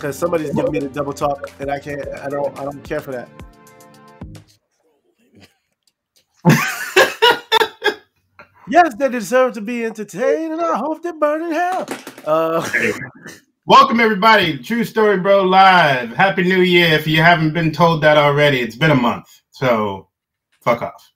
because somebody's giving me the double talk, and I can't. I don't care for that. Yes, they deserve to be entertained, and I hope they burn in hell. Welcome, everybody. True Story Bro Live. Happy New Year. If you haven't been told that already, it's been a month. So, fuck off.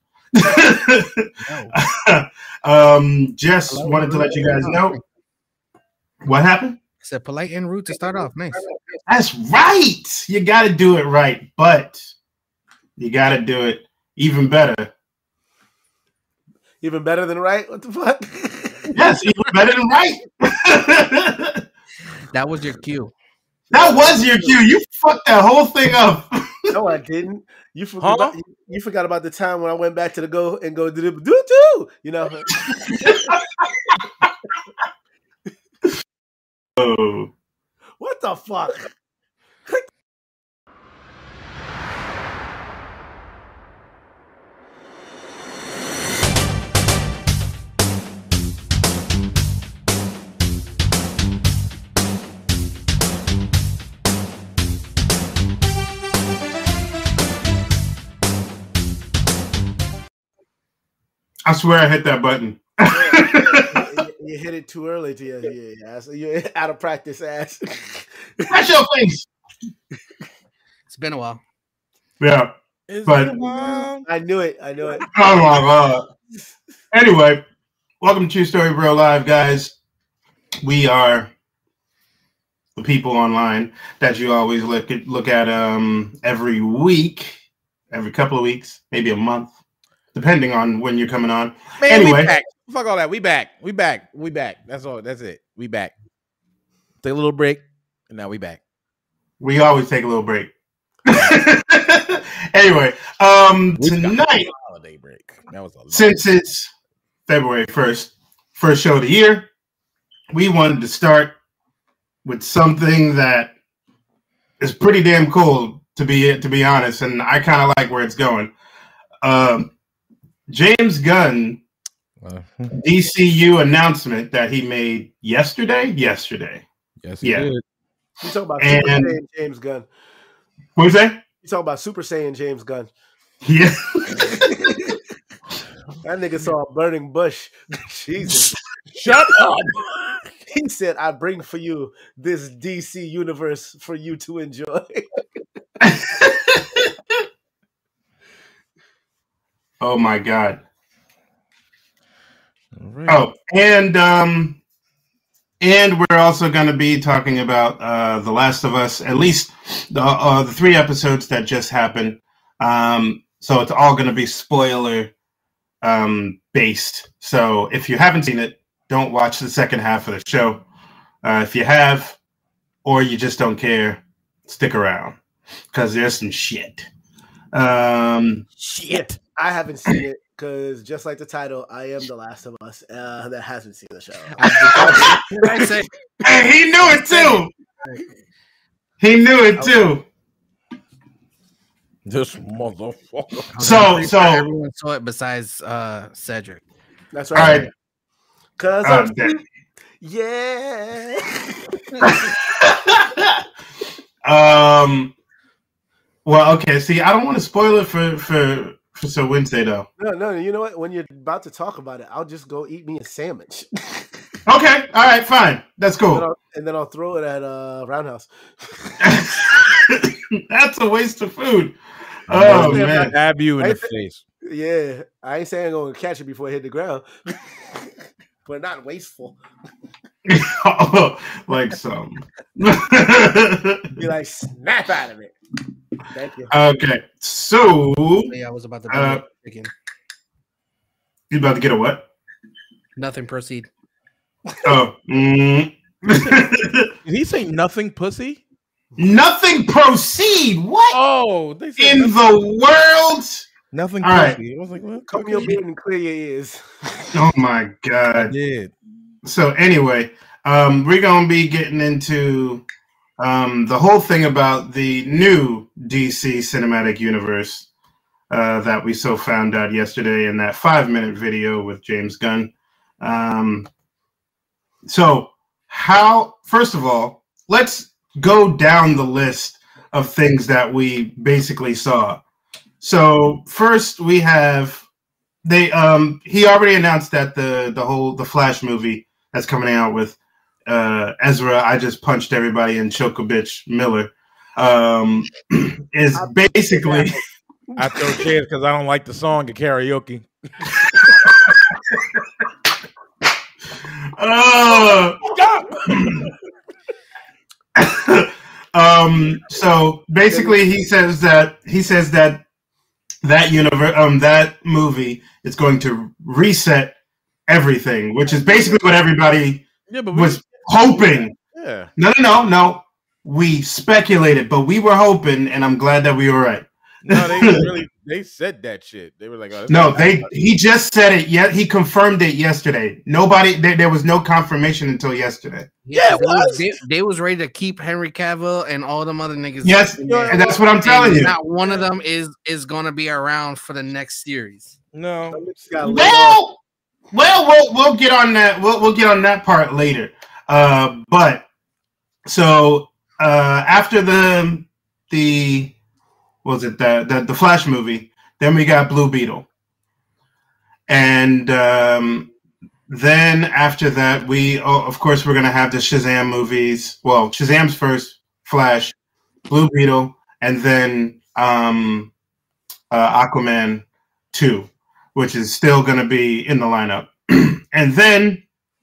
Just wanted to let you guys know. What happened? I said polite and rude to start off. Nice. That's right. You got to do it right, but you got to do it even better. Even better than right? What the fuck? Yes, even better than right. That was your cue. That was your cue. You fucked that whole thing up. No, I didn't. You forgot. You forgot about the time when I went back to the go do. You know. Oh. What the fuck? I swear I hit that button. You hit it too early to your ass. You're out of practice, ass. That's your face. It's been a while. Yeah. But I knew it. I knew it. Oh my God. Anyway, welcome to True Story Bro Live, guys. We are the people online that you always look at every week, every couple of weeks, maybe a month, depending on when you're coming on. Man, anyway, we back. Fuck all that. We back. That's all. That's it. We back. Take a little break, and now we back. We always take a little break. Anyway, tonight, holiday break. That was since it's February 1st, first show of the year, we wanted to start with something that is pretty damn cool, to be honest, and I kind of like where it's going. James Gunn DCU announcement that he made yesterday. Yes, he did. You talking about Super Saiyan James Gunn? What you say? You talking about Super Saiyan James Gunn? Yeah. That nigga saw a burning bush. Jesus. Shut up. He said, I bring for you this DC universe for you to enjoy. Oh my God. Right. Oh, and we're also going to be talking about The Last of Us, at least the 3 episodes that just happened. So it's all going to be spoiler based. So if you haven't seen it, don't watch the second half of the show. If you have, or you just don't care, stick around because there's some shit. Shit. I haven't seen it because, just like the title, I am The Last of Us that hasn't seen the show. I say, Hey, he knew it too. He knew it too. This motherfucker. So everyone saw it besides Cedric. That's all right. right. Cause yeah. Well, okay. See, I don't want to spoil it for So Wednesday though. No. You know what? When you're about to talk about it, I'll just go eat me a sandwich. Okay. All right. Fine. That's cool. And then I'll throw it at Roundhouse. That's a waste of food. Oh man! Stab you in the face. Yeah, I ain't saying I'm gonna catch it before it hit the ground, but not wasteful. Like some. Be like, snap out of it. Thank you. Okay, so Yeah, I was about to chicken. You about to get a what? Nothing. Proceed. Oh. Did he say nothing, pussy? Nothing. Proceed. What? Oh, they said in the world? Nothing. All right. Pussy. I was like, what? Come your beard and clear your ears. Oh my God. I did. So anyway, we're gonna be getting into the whole thing about the new DC cinematic universe that we found out yesterday in that 5-minute video with James Gunn. So first of all, let's go down the list of things that we basically saw. So first we have he already announced that the Flash movie that's coming out with Ezra, I Just Punched Everybody, and Chokobitch Miller is basically. I throw chairs because I don't like the song at karaoke. So basically, he says that universe, that movie is going to reset everything, which is basically what everybody was hoping. Yeah. No. We speculated, but we were hoping, and I'm glad that we were right. No, they said that shit. They were like, oh, no, he just said it. Yet he confirmed it yesterday. There was no confirmation until yesterday. Yeah, they was ready to keep Henry Cavill and all them other niggas. Yes, and that's what I'm telling you. Not one of them is gonna be around for the next series. No. We'll get on that. We'll get on that part later. But so after the Flash movie, then we got Blue Beetle, and then after that of course we're gonna have the Shazam movies. Well, Shazam's first, Flash, Blue Beetle, and then Aquaman 2, which is still gonna be in the lineup. And then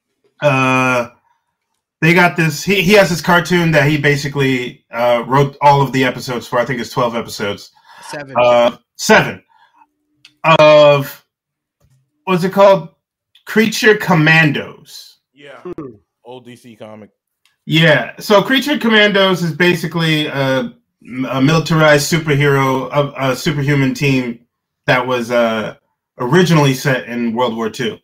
they got this. He has this cartoon that he basically wrote all of the episodes for. I think it's 12 episodes. 7 of what's it called? Creature Commandos. Yeah, old DC comic. Yeah, so Creature Commandos is basically a militarized superhuman team that was originally set in World War II.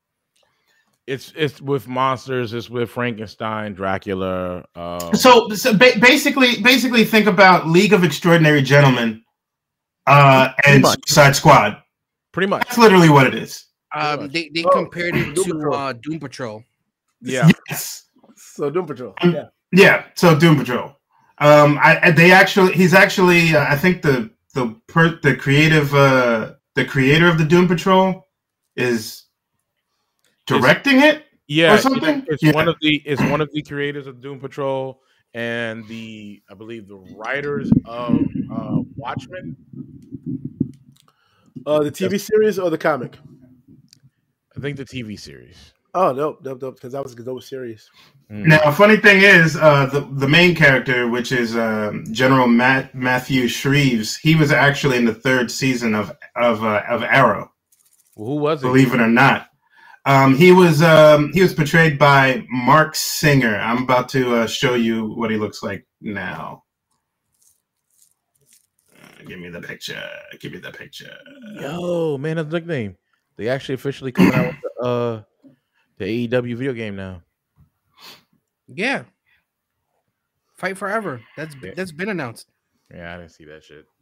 It's with monsters. It's with Frankenstein, Dracula. So basically, think about League of Extraordinary Gentlemen and Suicide Squad. Pretty much. That's literally what it is. They compared it to Doom Patrol. Yeah. Yes. So Doom Patrol. Yeah. So Doom Patrol. He's actually I think the creator of the Doom Patrol is directing it. Yeah, or something. It's one of the creators of Doom Patrol and I believe the writers of Watchmen. The TV series or the comic? I think the TV series. Oh, nope, because that was a dope series. Now, funny thing is, the main character, which is General Matthew Shreves, he was actually in the 3rd season of Arrow. Well, who was it? Believe it or not, he was portrayed by Mark Singer. I'm about to show you what he looks like now. Give me the picture. Yo, man, that's a nickname. They actually officially coming out with the AEW video game now. Yeah. Fight Forever. That's been announced. Yeah, I didn't see that shit.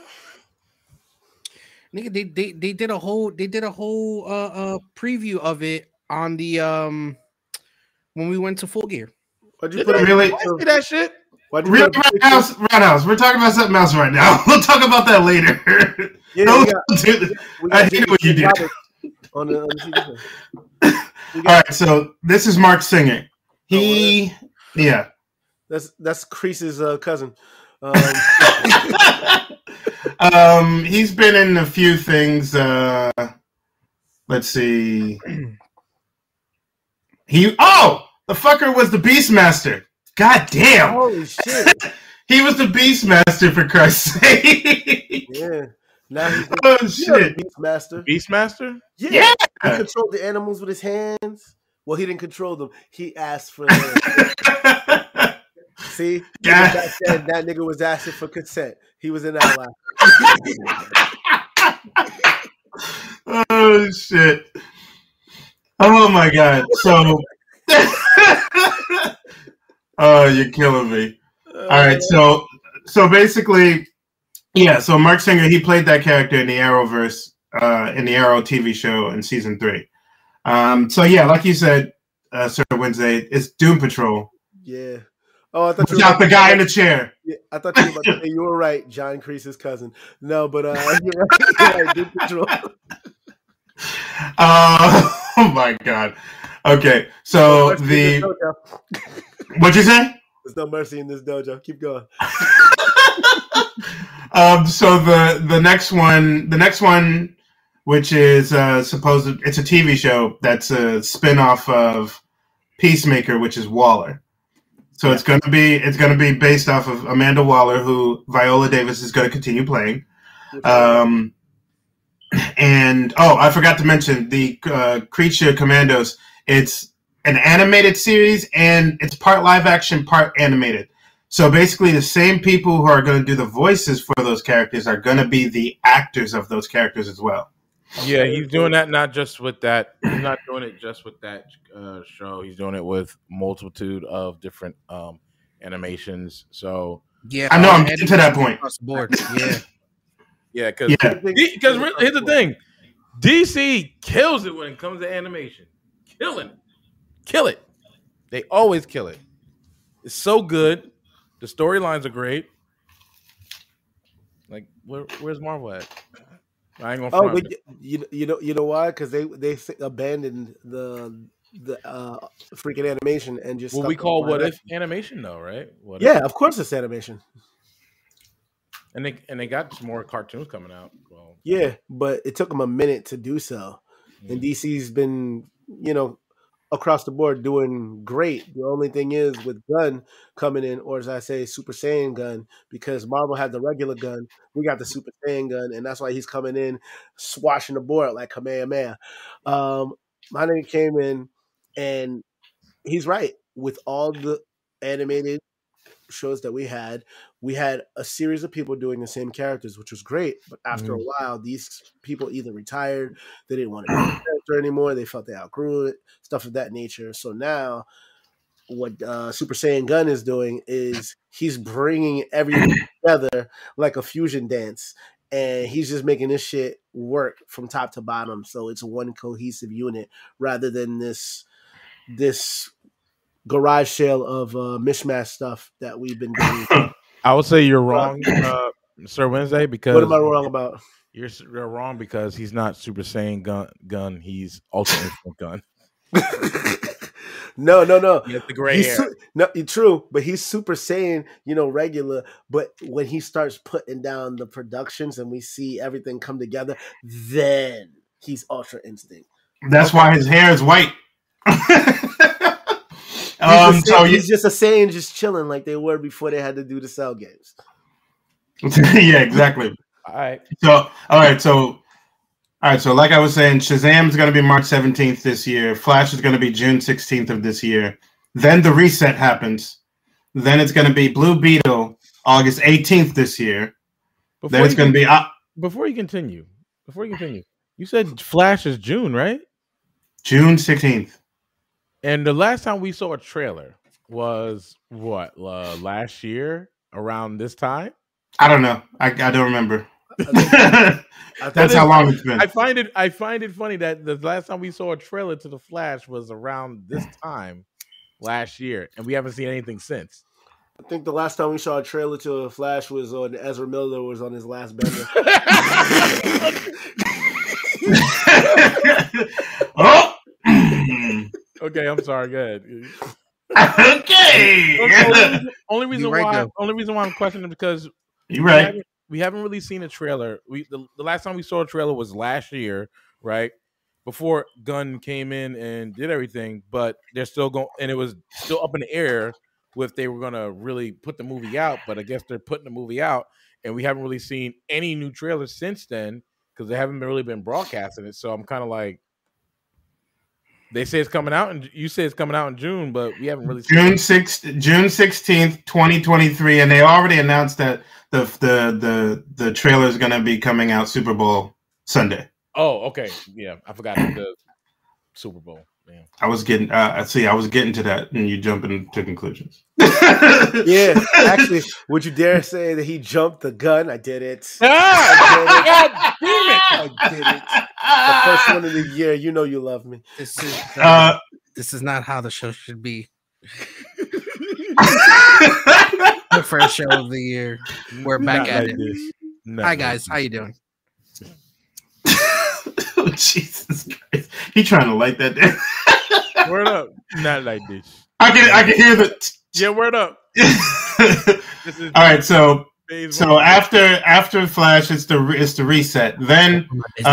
Nigga, they did a whole preview of it on the when we went to Full Gear. Why'd you put really see that shit? Real Roundhouse. We're talking about something else right now. We'll talk about that later. Yeah, I hate what you did. On the TV. All right, so this is Mark Singer. That's Crease's cousin. He's been in a few things. Let's see. The fucker was the Beastmaster. God damn! Holy shit! He was the Beastmaster, for Christ's sake. Yeah. Now he's shit! Beastmaster. Beastmaster? Yeah. He controlled the animals with his hands. Well, he didn't control them. He asked for them. See? Yeah. That nigga was asking for consent. He was in that line. Oh, shit. Oh, my God. So... Oh, you're killing me. All right, so basically... Yeah, so Mark Singer, he played that character in the Arrowverse, in the Arrow TV show in season 3. So yeah, like you said, Sir Wednesday, it's Doom Patrol. Yeah. Oh, I thought you without the guy in the chair. Yeah, I thought you were about to say you were right, John Kreese's cousin. No, but you're right. You're right. Doom Patrol. Oh my god. Okay, so what'd you say? There's no mercy in this dojo. Keep going. So the next one, which is it's a TV show that's a spin-off of Peacemaker, which is Waller. So it's gonna be based off of Amanda Waller, who Viola Davis is going to continue playing. And I forgot to mention the Creature Commandos. It's an animated series, and it's part live action, part animated. So basically, the same people who are going to do the voices for those characters are going to be the actors of those characters as well. Yeah, he's doing that not just with that. He's not doing it just with that show. He's doing it with multitude of different animations. So yeah, I know I'm getting to that point. Across the board. Yeah, because here's the thing: DC kills it when it comes to animation. Kill it. They always kill it. It's so good. The storylines are great. Like, where's Marvel at? I ain't gonna. But you know why? Because they abandoned the freaking animation and just. What we call what if animation, though, right? Of course it's animation. And they got some more cartoons coming out. Well, yeah, but it took them a minute to do so, and DC's been across the board doing great. The only thing is with Gunn coming in, or as I say, Super Saiyan Gun, because Marvel had the regular gun, we got the Super Saiyan Gun, and that's why he's coming in, swashing the board like Kamehameha. My nigga came in, and he's right. With all the animated shows that we had a series of people doing the same characters, which was great. But after a while, these people either retired, they didn't want to be a character anymore, they felt they outgrew it, stuff of that nature. So now, what Super Saiyan Gun is doing is he's bringing everything together like a fusion dance, and he's just making this shit work from top to bottom. So it's one cohesive unit rather than this garage sale of mishmash stuff that we've been doing. I would say you're wrong, Sir Wednesday. Because what am I wrong about? You're wrong because he's not Super Saiyan Gun. He's Ultra Instinct Gun. No. He has the gray hair. True, but he's Super Saiyan, regular. But when he starts putting down the productions and we see everything come together, then he's Ultra Instinct. That's why his hair is white. He's just a Saiyan, just chilling like they were before they had to do the Cell games. Yeah, exactly. All right. So like I was saying, Shazam is going to be March 17th this year. Flash is going to be June 16th of this year. Then the reset happens. Then it's going to be Blue Beetle August 18th this year. Then it's going to be. Before you continue, you said Flash is June, right? June 16th. And the last time we saw a trailer was what? Last year around this time? I don't know. I don't remember. That's how long it's been. I find it funny that the last time we saw a trailer to the Flash was around this time last year, and we haven't seen anything since. I think the last time we saw a trailer to a Flash was on Ezra Miller was on his last bender. Oh. Okay, I'm sorry. Go ahead. Okay. Only reason why I'm questioning because you're right. We haven't really seen a trailer. The last time we saw a trailer was last year, right? Before Gunn came in and did everything, but they're still going, and it was still up in the air if they were gonna really put the movie out. But I guess they're putting the movie out, and we haven't really seen any new trailers since then because they haven't really been broadcasting it. So I'm kind of like. They say it's coming out, and you say it's coming out in June, but we haven't really seen June 16th, 2023, and they already announced that the trailer is going to be coming out Super Bowl Sunday. Oh, okay, yeah, I forgot the Super Bowl. Yeah. I was getting to that, and you jump into conclusions. Yeah, actually, would you dare say that he jumped the gun? I did it. I did it. The first one of the year. You know you love me. This is not how the show should be. The first show of the year. We're back Not at like it. this. Not Hi like guys, this. how you doing? Oh, Jesus Christ. He trying to light that down. Word up. Not like this. I can hear the Yeah, word up. This is all right, so phase so one. after Flash, it's the reset. Then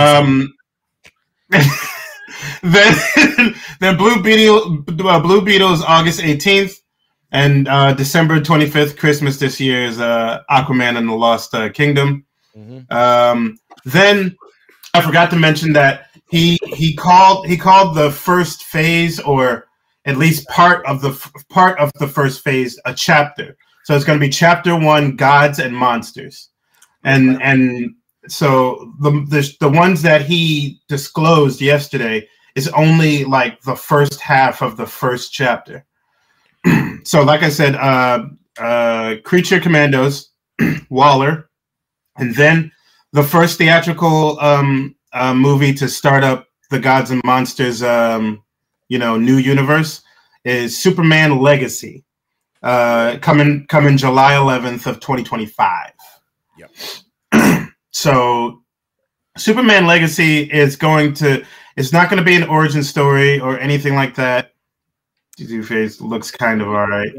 then Blue Beetle is August 18th, and December 25th, Christmas this year is Aquaman and the Lost Kingdom. Mhm. Then I forgot to mention that he called the first phase, or at least part of the first phase, a chapter. So it's going to be chapter 1, Gods and Monsters, and so the ones that he disclosed yesterday is only like the first half of the first chapter. So, like I said, Creature Commandos, Waller, and then the first theatrical movie to start up the Gods and Monsters, new universe is Superman Legacy, coming July 11th of 2025. Yep. So, Superman Legacy is it's not going to be an origin story or anything like that. Two-Face looks kind of all right.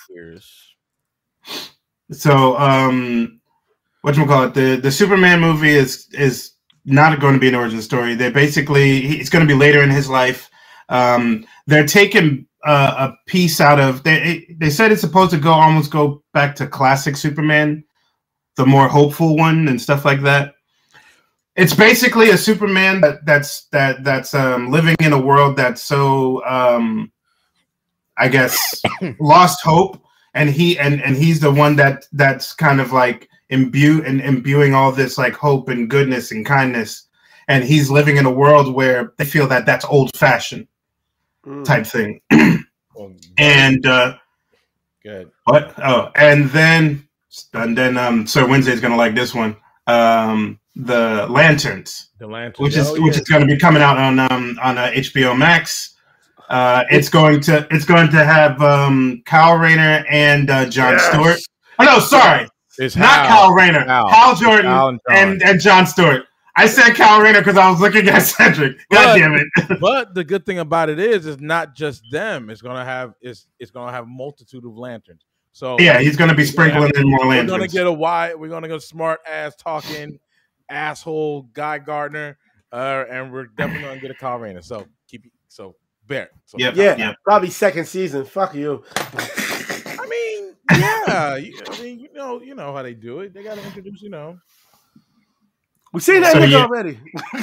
So, whatchamacallit, the Superman movie is not going to be an origin story. It's going to be later in his life. They're taking a piece out of, they said it's supposed to almost go back to classic Superman, the more hopeful one and stuff like that. It's basically a Superman that's living in a world that's so I guess lost hope, and he's the one that's kind of like imbuing all this like hope and goodness and kindness, and he's living in a world where they feel that that's old fashioned type thing. And good. What? Oh, and then Sir Wednesday's gonna like this one. The Lanterns, which is going to be coming out on HBO Max. It's going to have Kyle Rayner and John Stewart. Oh no, sorry, It's not Kyle Rayner, Hal Jordan and John Stewart. I said Kyle Rayner because I was looking at Cedric. God damn it! But the good thing about it is, it's not just them. It's gonna have a multitude of lanterns. So yeah, he's going to be sprinkling in more lanterns. We're gonna get a smart ass talking asshole Guy Gardner, and we're definitely gonna get a Kyle Rayner. So bear. So, yeah, probably second season. Fuck you. I mean, yeah. You know how they do it. They gotta introduce, We've seen that nigga already.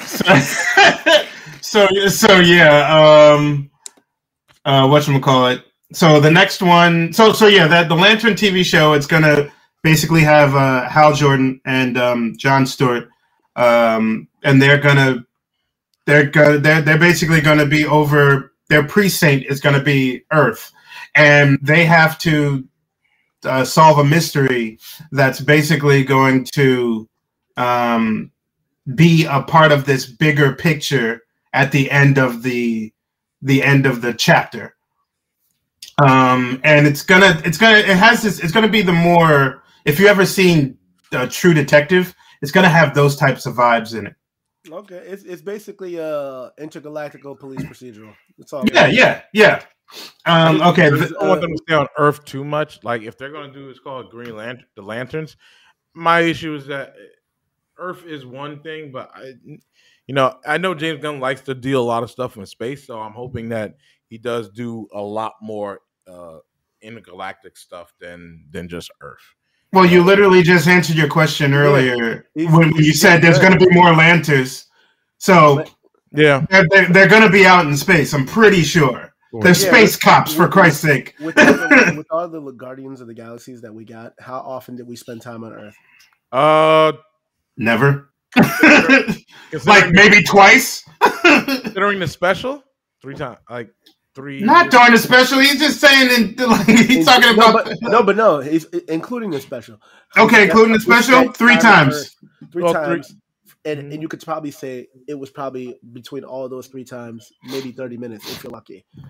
So yeah. Whatchamacallit. So the next one. So yeah, that the Lantern TV show. It's gonna basically have Hal Jordan and John Stewart, and they're basically gonna be over. Their precinct is gonna be Earth, and they have to solve a mystery that's basically going to be a part of this bigger picture at the end of the chapter. And it's gonna be the more, if you ever seen True Detective, it's gonna have those types of vibes in it. Okay, it's basically intergalactical police procedural. That's all. Yeah. Okay. I don't want them to stay on Earth too much. Like if they're gonna do, it's called Green Lantern, the Lanterns. My issue is that Earth is one thing, but I know James Gunn likes to deal a lot of stuff in space, so I'm hoping that he does do a lot more intergalactic stuff than just Earth. Well, you literally just answered your question earlier when you said there's going to be more lanterns. So yeah, they're going to be out in space. I'm pretty sure. They're space cops, for Christ's sake. With all the Guardians of the Galaxies that we got, how often did we spend time on Earth? Never. Like maybe twice. Considering the special, 3 times, like 3. Not during the special. He's just saying, he's talking about. No. He's including the special. Okay, including the special, 3 times. Three times. And you could probably say it was probably between all those 3 times, maybe 30 minutes if you're lucky.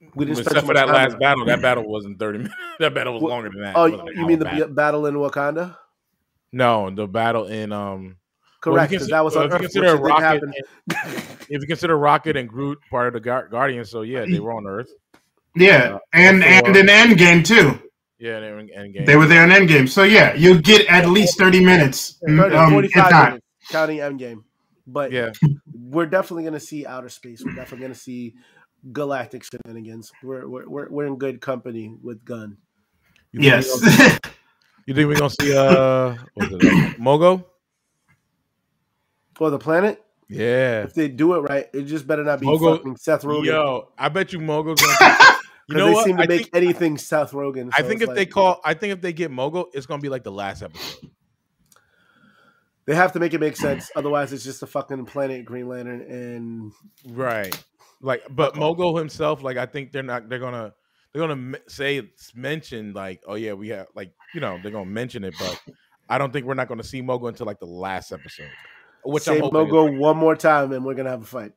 We didn't spend Except too for much that time last on it. battle. That battle wasn't 30 minutes. That battle was longer than that. It Oh, was like an you hour mean the battle. battle in Wakanda? No, the battle in Correct, because that was on if you Earth, which consider it didn't Rocket, happen. if you consider Rocket and Groot part of the Guardians, so yeah, they were on Earth. Yeah, and before- in Endgame too. Yeah, they were in Endgame. They were there in Endgame. So yeah, you'll get at least 30 minutes. 45 if not. minutes, counting Endgame. But Yeah, we're definitely going to see outer space. We're definitely going to see galactic shenanigans. We're in good company with Gunn. you think Yes. you think we're gonna see what's it, Mogo? For the planet, Yeah, if they do it right, it just better not be Mogo- fucking Seth Rogen. yo, I bet you Mogo's gonna. You know they what? seem to I make think, anything Seth Rogen. I so think it's if they get Mogo, it's gonna be like the last episode. they have to make it make sense. Otherwise, it's just a fucking planet Green Lantern and Right. Like, but Mogo himself, like, I think they're gonna mention like, oh yeah, we have like, they're gonna mention it, but I don't think we're not gonna see Mogo until like the last episode. Which say I'm hoping Mogo one more time, and we're gonna have a fight.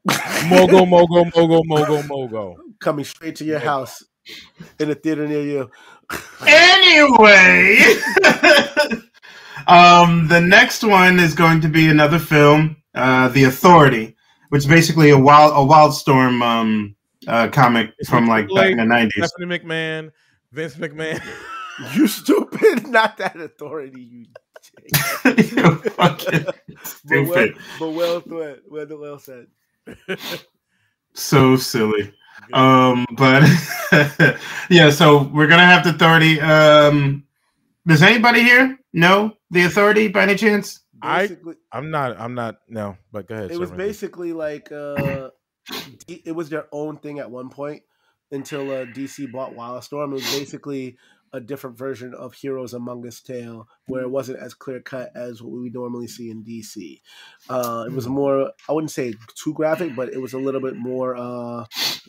Mogo. Coming straight to your house in a theater near you. Anyway, the next one is going to be another film, The Authority, which is basically a Wildstorm comic from like back in the 90s. Stephanie McMahon, Vince McMahon. You stupid! Not that authority, you. You're fucking stupid. But well said. So silly. But yeah, so we're gonna have the 30. Does anybody here know The Authority by any chance? I'm not. No, but go ahead. It was basically like it was their own thing at one point until DC bought Wildstorm. It was basically a different version of Heroes Among Us tale, where it wasn't as clear cut as what we normally see in DC. It was more, I wouldn't say too graphic, but it was a little bit more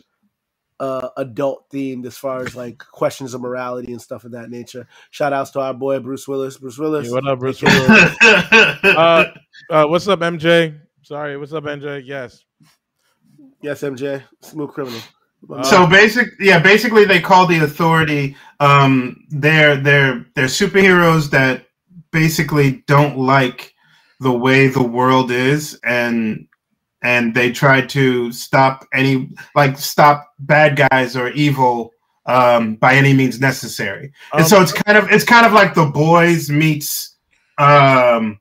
adult themed as far as like questions of morality and stuff of that nature. Shout outs to our boy Bruce Willis. Hey, what up, Bruce Willis? What's up, MJ? Sorry, what's up, MJ? Yes, MJ, smooth criminal. So basically they call the Authority they're superheroes that basically don't like the way the world is, and they try to stop bad guys or evil by any means necessary. And so it's kind of like The Boys meets No.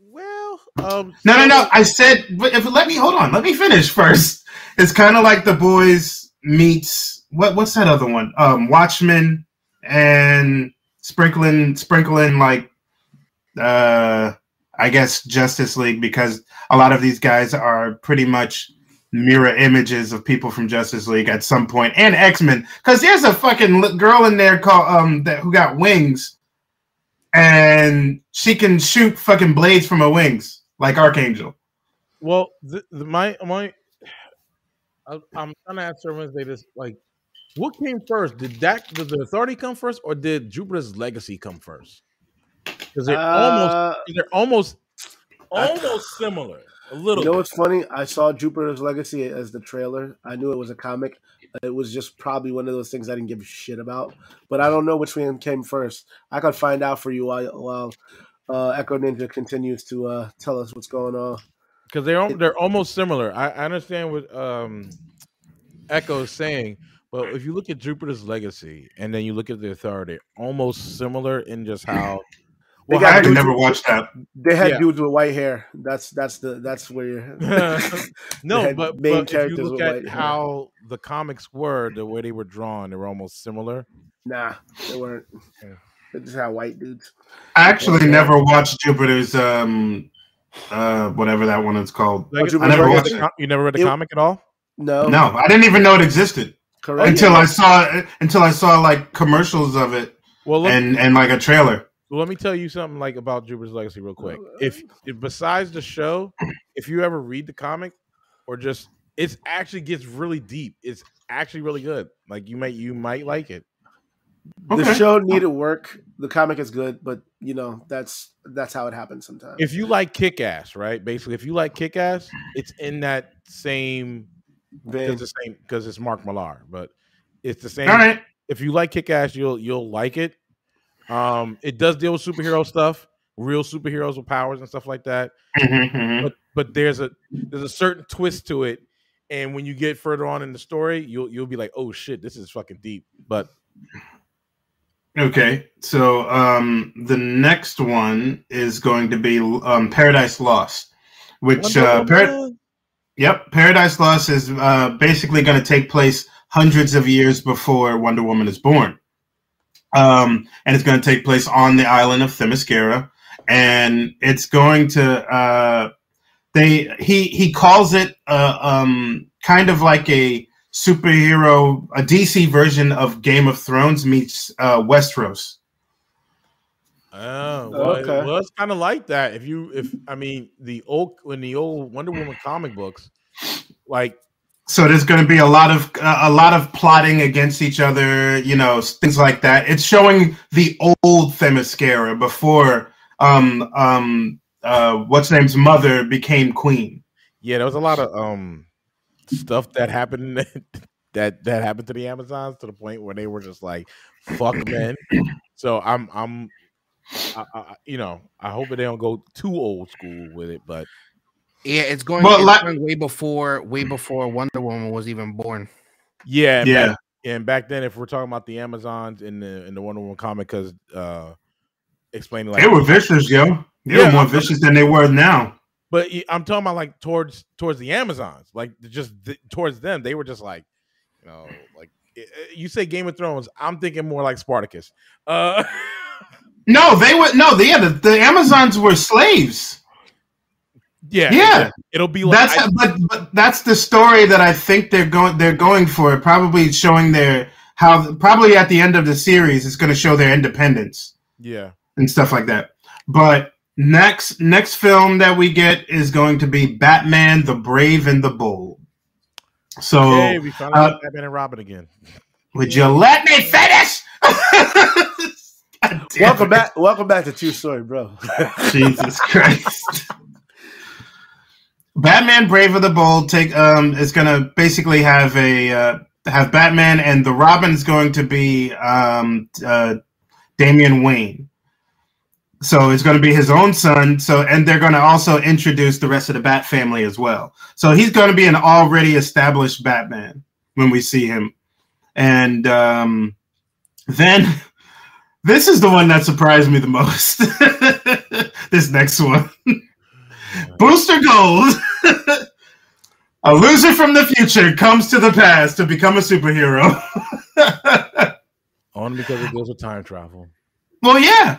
I said, let me finish first. It's kind of like The Boys meets what's that other one? Watchmen, and sprinkling like I guess Justice League, because a lot of these guys are pretty much mirror images of people from Justice League at some point, and X-Men, because there's a fucking girl in there called who got wings, and she can shoot fucking blades from her wings like Archangel. Well, I'm trying to ask Wednesday this, like, what came first? Did the Authority come first, or did Jupiter's Legacy come first? Because they're almost similar. A little. You know what's funny? I saw Jupiter's Legacy as the trailer. I knew it was a comic. It was just probably one of those things I didn't give a shit about. But I don't know which one came first. I could find out for you while Echo Ninja continues to tell us what's going on. Because they're almost similar. I understand what Echo is saying, but if you look at Jupiter's Legacy and then you look at the Authority, almost similar in just how. Well, I never watched that. They had dudes with white hair. That's where you're. No, but if you look at how the comics were, the way they were drawn, they were almost similar. Nah, they weren't. They just had white dudes. I actually never watched Jupiter's whatever that one is called. I never watched it. You never read the comic at all? No, I didn't even know it existed. Correct. Until I saw like commercials of it. Well, and like a trailer. Well, let me tell you something like about Jupiter's Legacy real quick. If besides the show, if you ever read the comic or just, it actually gets really deep. It's actually really good. Like you might like it. The show needed work. The comic is good, but that's how it happens sometimes. If you like Kick-Ass, right? Basically, if you like Kick-Ass, it's in that same vein. Because it's Mark Millar, but It's the same. All right. If you like Kick-Ass, you'll like it. It does deal with superhero stuff, real superheroes with powers and stuff like that. But there's a certain twist to it, and when you get further on in the story, you'll be like, oh shit, this is fucking deep. But okay, so the next one is going to be Paradise Lost, which Paradise Lost is basically going to take place hundreds of years before Wonder Woman is born. And it's going to take place on the island of Themyscira, and it's going to he calls it kind of like a superhero, a DC version of Game of Thrones meets Westeros. Oh, well, okay. It was kind of like that. When the old Wonder Woman comic books, like. So there's going to be a lot of plotting against each other, things like that. It's showing the old Themyscira before what's name's mother became queen. Yeah, there was a lot of stuff that happened that happened to the Amazons to the point where they were just like, "Fuck men." So I hope they don't go too old school with it, but. Yeah, it's going way before Wonder Woman was even born. Yeah. And back then, if we're talking about the Amazons in the Wonder Woman comic, because explaining like they were vicious, yo. They were more vicious than they were now. But I'm talking about like towards the Amazons, like towards them, they were just like, like you say Game of Thrones, I'm thinking more like Spartacus. No, they were the Amazons were slaves. Yeah. It'll be like but that's the story that I think they're going for. Probably showing probably at the end of the series it's going to show their independence. Yeah, and stuff like that. But next film that we get is going to be Batman: The Brave and the Bold. So we found out Batman and Robin again. Would you let me finish? Welcome back to True Story, bro. Jesus Christ. Batman: Brave or the Bold is going to basically have have Batman, and the Robin is going to be Damian Wayne. So it's going to be his own son. And they're going to also introduce the rest of the Bat family as well. So he's going to be an already established Batman when we see him. And then this is the one that surprised me the most. This next one. Booster Gold, a loser from the future, comes to the past to become a superhero. Only because it deals with time travel. Well, yeah.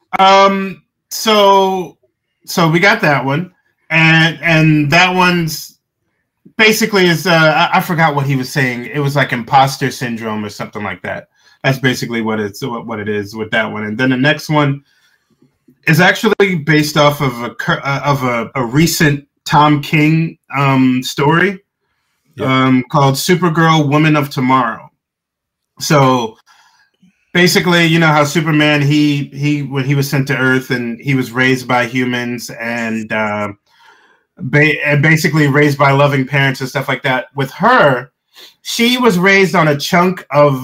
So we got that one, and that one's basically is I forgot what he was saying. It was like imposter syndrome or something like that. That's basically what it is with that one. And then the next one is actually based off of a recent Tom King story called Supergirl: Woman of Tomorrow. So basically, you know how Superman he when he was sent to Earth and he was raised by humans and basically raised by loving parents and stuff like that. With her, she was raised on a chunk of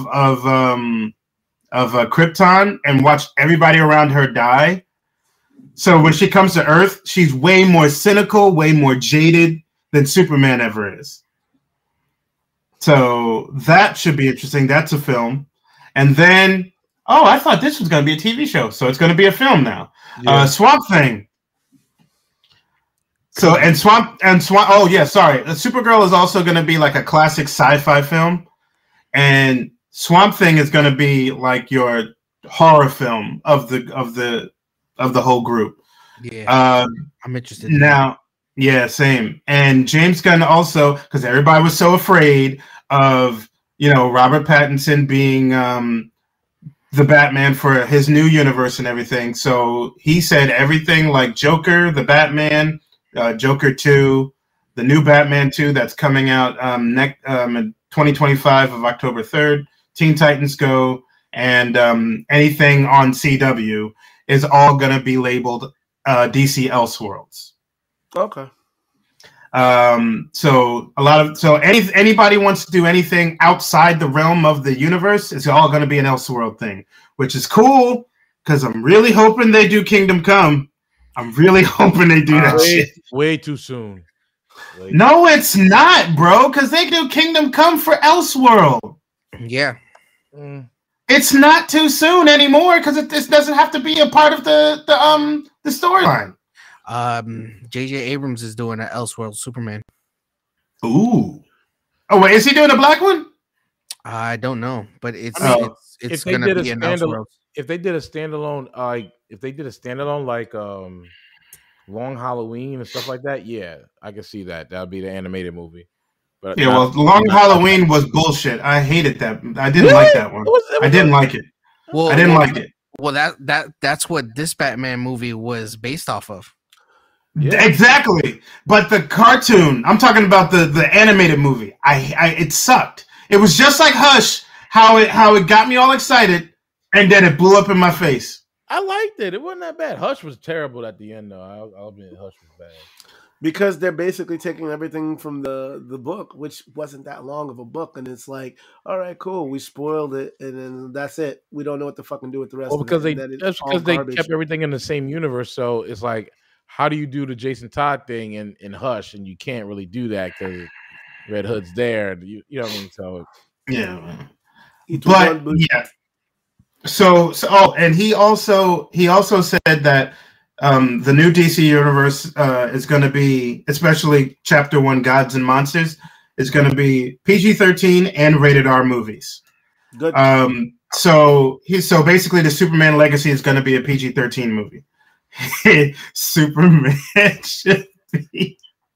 Krypton and watched everybody around her die. So when she comes to Earth, she's way more cynical, way more jaded than Superman ever is. So that should be interesting. That's a film. And then, I thought this was going to be a TV show. So it's going to be a film now. Yeah. Swamp Thing. So, Supergirl is also going to be like a classic sci-fi film. And Swamp Thing is going to be like your horror film of the whole group. Yeah, I'm interested now. Yeah, same. And James Gunn also, because everybody was so afraid of Robert Pattinson being the Batman for his new universe and everything. So he said everything like Joker, the Batman, Joker 2, the new Batman 2 that's coming out in 2025 of October 3rd, Teen Titans Go, and anything on CW is all going to be labeled DC Elseworlds. Okay. So anybody wants to do anything outside the realm of the universe, it's all going to be an Elseworld thing, which is cool because I'm really hoping they do Kingdom Come. I'm really hoping they do that shit. Way too soon. No, it's not, bro, because they do Kingdom Come for Elseworld. Yeah. It's not too soon anymore because this doesn't have to be a part of the storyline. J.J. Abrams is doing an Elseworld Superman. Ooh. Oh, wait, is he doing a black one? I don't know, but it's if going to be an Elseworld. If they did a standalone, like Long Halloween and stuff like that, yeah, I can see that. That would be the animated movie. But yeah, Long Halloween was bullshit. I hated that. I didn't like that one. I didn't like it. I didn't like it. Well, that's what this Batman movie was based off of. Yeah. Exactly. But the cartoon, I'm talking about the animated movie. It sucked. It was just like Hush, how it got me all excited, and then it blew up in my face. I liked it. It wasn't that bad. Hush was terrible at the end, though. I'll admit Hush was bad. Because they're basically taking everything from the book, which wasn't that long of a book, and it's like, all right, cool, we spoiled it, and then that's it. We don't know what to fucking do with the rest. Well, because of it. That's because they kept everything in the same universe. So it's like, how do you do the Jason Todd thing in Hush, and you can't really do that because Red Hood's there. You know what I mean? So yeah, but yeah. So and he also said that. The new DC universe is going to be, especially Chapter 1 Gods and Monsters, is going to be PG-13 and rated R movies. Good. So basically the Superman Legacy is going to be a PG-13 movie. Superman should be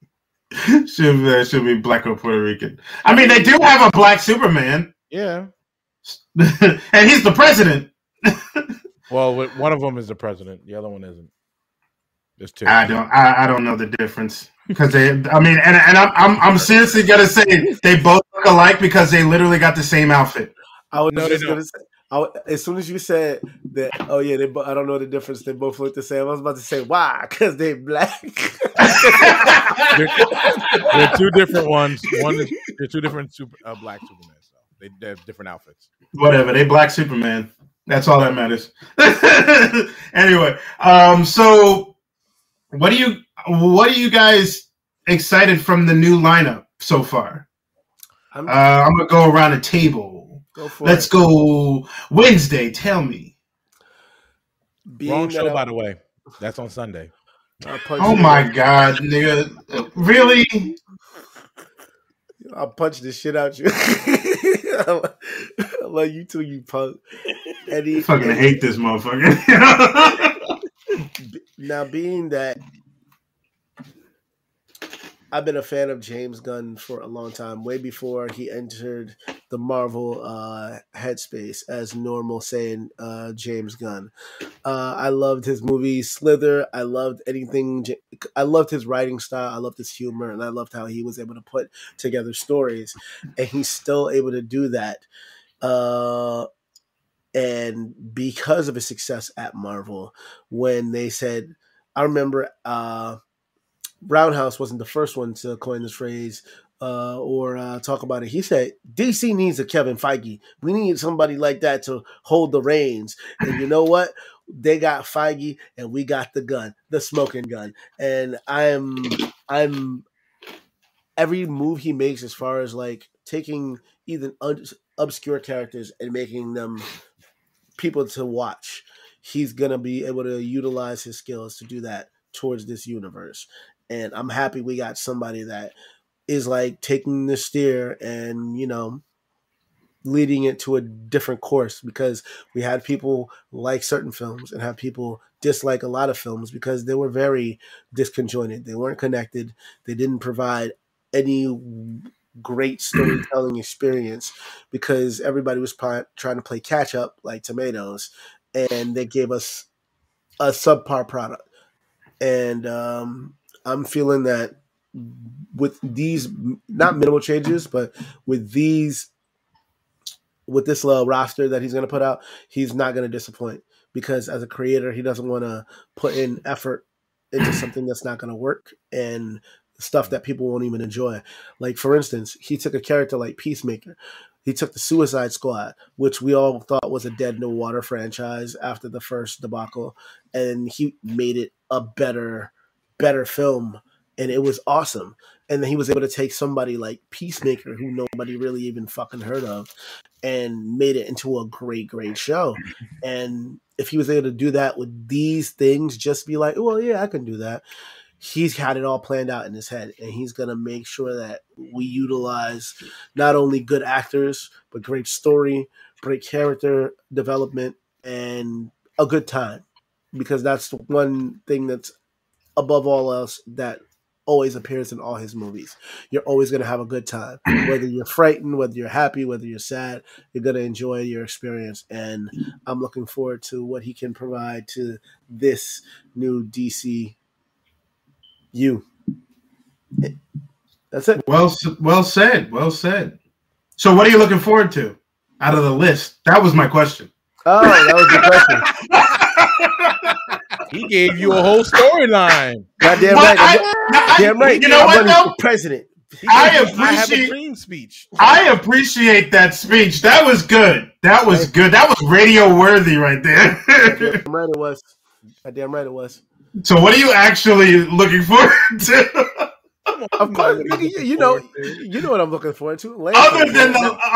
black or Puerto Rican. I mean, they do have a black Superman. Yeah. And he's the president. Well, one of them is the president. The other one isn't. There's two. I don't know the difference because I'm seriously gonna say they both look alike because they literally got the same outfit. I was just gonna say, as soon as you said that, oh yeah, I don't know the difference. They both look the same. I was about to say why? Because they black. They're two different ones. They're two different black Supermen. So they have different outfits. Whatever. They black Superman. That's all that matters. Anyway, so. What are you guys excited from the new lineup so far? I'm gonna go around the table. Let's go Wednesday. Tell me. Wrong show, by the way. That's on Sunday. Oh my god, nigga! Really? I'll punch the shit out you. I love you too, you punk. I fucking hate this motherfucker. Now, being that I've been a fan of James Gunn for a long time, way before he entered the Marvel headspace as normal saying James Gunn. I loved his movie Slither. I loved anything. I loved his writing style. I loved his humor, and I loved how he was able to put together stories, and he's still able to do that. And because of his success at Marvel, when they said, I remember Roundhouse wasn't the first one to coin this phrase or talk about it. He said, DC needs a Kevin Feige. We need somebody like that to hold the reins. And you know what? They got Feige and we got the gun, the smoking gun. And I'm every move he makes as far as like taking even obscure characters and making them people to watch, he's gonna be able to utilize his skills to do that towards this universe. And I'm happy we got somebody that is like taking the steer and, you know, leading it to a different course, because we had people like certain films and have people dislike a lot of films because they were very disconjointed. They weren't connected. They didn't provide any great storytelling experience because everybody was trying to play catch up like tomatoes, and they gave us a subpar product. And I'm feeling that with these, not minimal changes, but with this roster that he's going to put out, he's not going to disappoint, because as a creator, he doesn't want to put in effort into something that's not going to work. And stuff that people won't even enjoy. Like, for instance, he took a character like Peacemaker. He took the Suicide Squad, which we all thought was a dead in the water franchise after the first debacle, and he made it a better film, and it was awesome. And then he was able to take somebody like Peacemaker, who nobody really even fucking heard of, and made it into a great show. And if he was able to do that with these things, just be like, well, yeah, I can do that. He's had it all planned out in his head, and he's going to make sure that we utilize not only good actors, but great story, great character development, and a good time. Because that's the one thing that's above all else that always appears in all his movies. You're always going to have a good time. Whether you're frightened, whether you're happy, whether you're sad, you're going to enjoy your experience. And I'm looking forward to what he can provide to this new DCU. That's it. Well said. So what are you looking forward to out of the list? That was my question. Oh, that was the question. He gave you a whole storyline. Goddamn right. Damn right. You know what, though? President. I have a dream speech. I appreciate that speech. That was good. That was good. That was radio worthy right there. Goddamn right it was. Goddamn right it was. So what are you actually looking forward to? Of course, you know what I'm looking forward to. Other than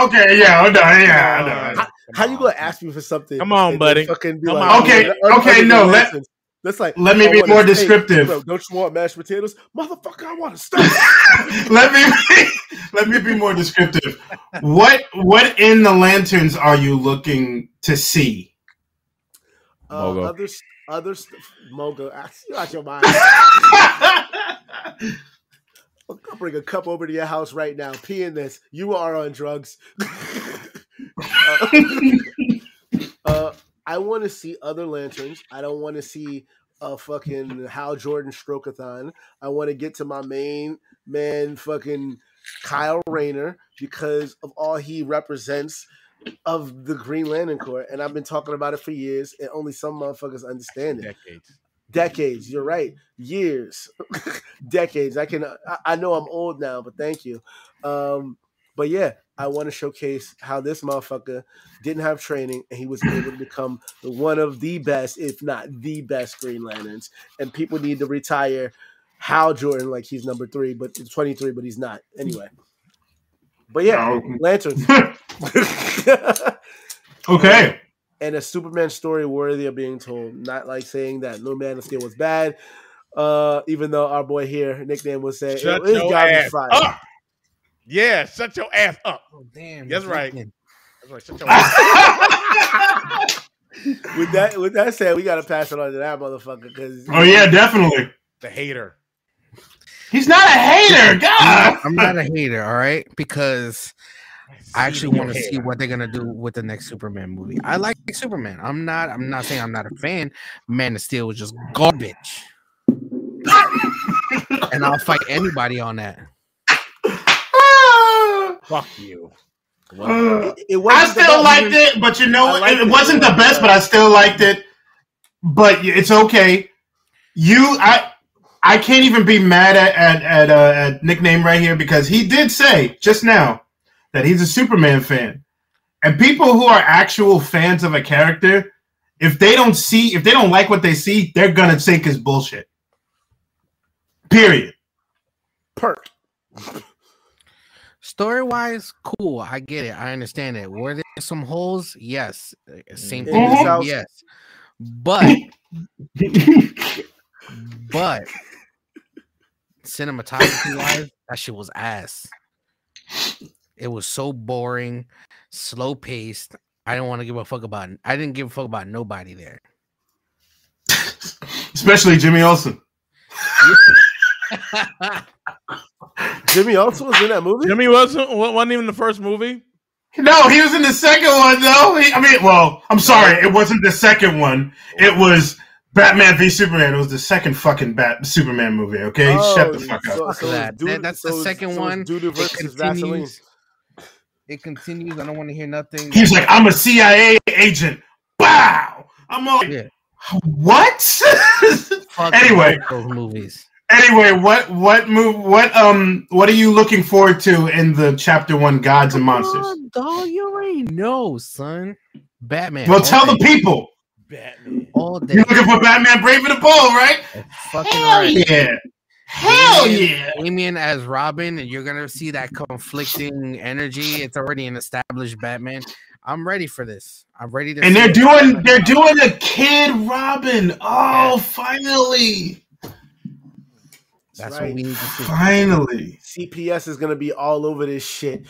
How you gonna ask me for something? Come on, buddy. Come on. Okay. That's like, let me be more descriptive. Bro, don't you want mashed potatoes, motherfucker? I want to stop. let me be more descriptive. What in the Lanterns are you looking to see? Other stuff. Mogo, you out your mind. I'll bring a cup over to your house right now. Pee in this. You are on drugs. I want to see other Lanterns. I don't want to see a fucking Hal Jordan stroke-a-thon. I want to get to my main man, fucking Kyle Rayner, because of all he represents of the Green Lantern Corps. And I've been talking about it for years, and only some motherfuckers understand it. Decades. You're right. Years. Decades. I know I'm old now, but thank you. But yeah, I want to showcase how this motherfucker didn't have training, and he was able to become one of the best, if not the best, Green Lanterns. And people need to retire Hal Jordan like he's number 3, but 23, but he's not. Anyway. But yeah, Lanterns. Okay. And a Superman story worthy of being told. Not like saying that No Man of Steel was bad, even though our boy here, nickname was saying, shut your ass up. Yeah, shut your ass up. Oh, damn. That's right. That's right. Shut your ass up. With that said, we got to pass it on to that motherfucker. Oh, yeah, definitely. The hater. He's not a hater, God. I'm not a hater, all right? Because I actually want to see what they're gonna do with the next Superman movie. I like Superman. I'm not saying I'm not a fan. Man of Steel was just garbage, and I'll fight anybody on that. Fuck you. I still liked it, but you know, it wasn't the best, but I still liked it. But it's okay. I can't even be mad at nickname right here, because he did say just now that he's a Superman fan. And people who are actual fans of a character, if they don't like what they see, they're gonna think it's bullshit. Period. Perk. Story-wise, cool. I get it. I understand it. Were there some holes? Yes. Same thing. Yes. But cinematography-wise, that shit was ass. It was so boring, slow-paced. I didn't give a fuck about nobody there. Especially Jimmy Olsen. Jimmy Olsen was in that movie? Jimmy wasn't even the first movie? No, he was in the second one, though. I'm sorry. It wasn't the second one. It was Batman v Superman. It was the second fucking Superman movie, okay? Shut the fuck up. That's the second one. It continues. I don't want to hear nothing. He's like, I'm a CIA agent. Wow. I'm like, what? Fuck anyway. Those movies. Anyway, what are you looking forward to in the chapter 1 Gods and Monsters? Dog, you already know, son. Batman. Well, tell the people. Batman. All day. You're looking for Batman Brave and the Bold, right? Fucking Hell right. yeah. Hell yeah. Damien as Robin, and you're gonna see that conflicting energy. It's already an established Batman. I'm ready for this. I'm ready to. And they're doing a Kid Robin. Oh, finally. That's right. what we need to see. Finally. CPS is gonna be all over this shit.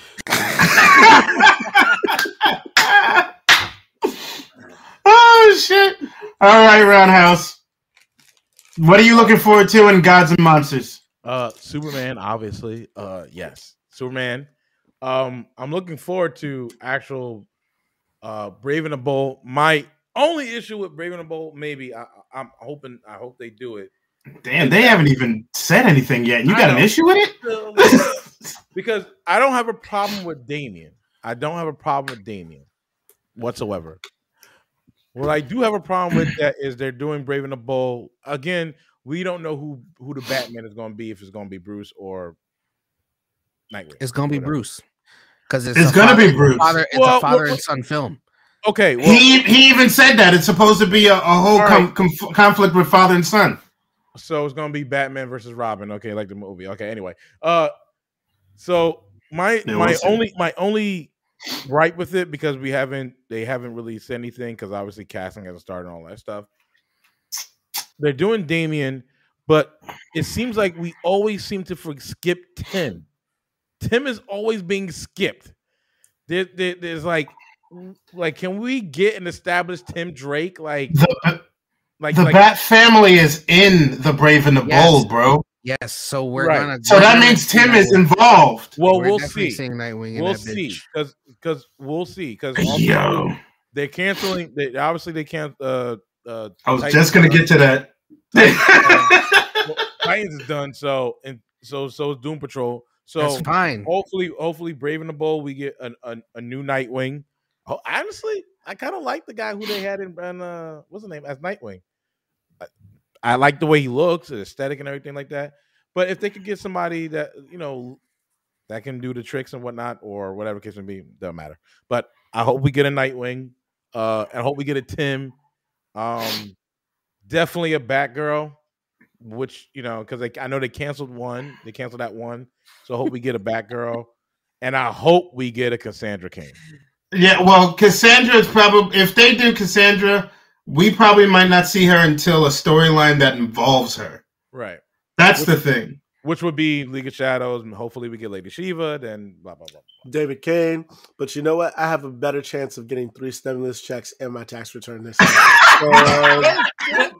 Oh shit! All right, Roundhouse. What are you looking forward to in Gods and Monsters? Superman, obviously. Yes, Superman. I'm looking forward to actual Brave and the Bold. My only issue with Brave and the Bold, maybe I hope they do it. Damn, they haven't even said anything yet. You got an issue with it? Because I don't have a problem with Damien. I don't have a problem with Damien whatsoever. What I do have a problem with that is they're doing Brave and the Bold. Again, we don't know who the Batman is going to be, if it's going to be Bruce or Nightwing. It's gonna be Bruce, because it's gonna be Bruce. It's a father and son film. Okay, well, he even said that it's supposed to be a whole conflict with father and son. So it's gonna be Batman versus Robin. Okay, like the movie. Okay, anyway. So my only gripe with it, because they haven't really said anything, because obviously casting hasn't started and all that stuff. They're doing Damien, but it seems like we always seem to skip Tim. Tim is always being skipped. There's like, can we get an established Tim Drake? Like the Bat family is in the Brave and the Bold, bro. Yes, so we're gonna. So that means Tim is involved. Well, we'll see. Nightwing we'll see, because we'll see, because they're canceling. They can't. I was just gonna get to that. Titans is done. So is Doom Patrol. So that's fine. Hopefully, Brave and the Bold, we get a new Nightwing. Oh, honestly, I kind of like the guy who they had in what's the name as Nightwing. I like the way he looks, the aesthetic, and everything like that. But if they could get somebody that that can do the tricks and whatnot, or whatever case may be, doesn't matter. But I hope we get a Nightwing. And I hope we get a Tim. Definitely a Batgirl. Which, because I know they canceled one. They canceled that one. So I hope we get a Batgirl. And I hope we get a Cassandra Cain. Yeah, well, Cassandra is probably, if they do Cassandra, we probably might not see her until a storyline that involves her. Right. That's the thing. Which would be League of Shadows, and hopefully we get Lady Shiva, then blah, blah, blah. David Kane. But you know what? I have a better chance of getting 3 stimulus checks and my tax return this year.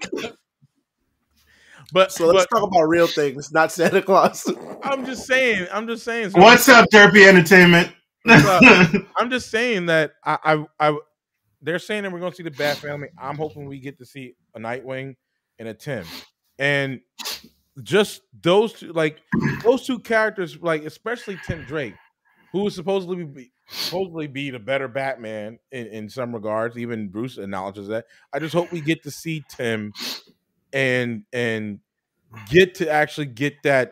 So let's talk about real things, not Santa Claus. I'm just saying. So what's up, Derpy Entertainment? I'm just saying that they're saying that we're going to see the Bat family. I'm hoping we get to see a Nightwing and a Tim, and just those two characters, like especially Tim Drake, who is supposedly be the better Batman in some regards. Even Bruce acknowledges that. I just hope we get to see Tim and get to actually get that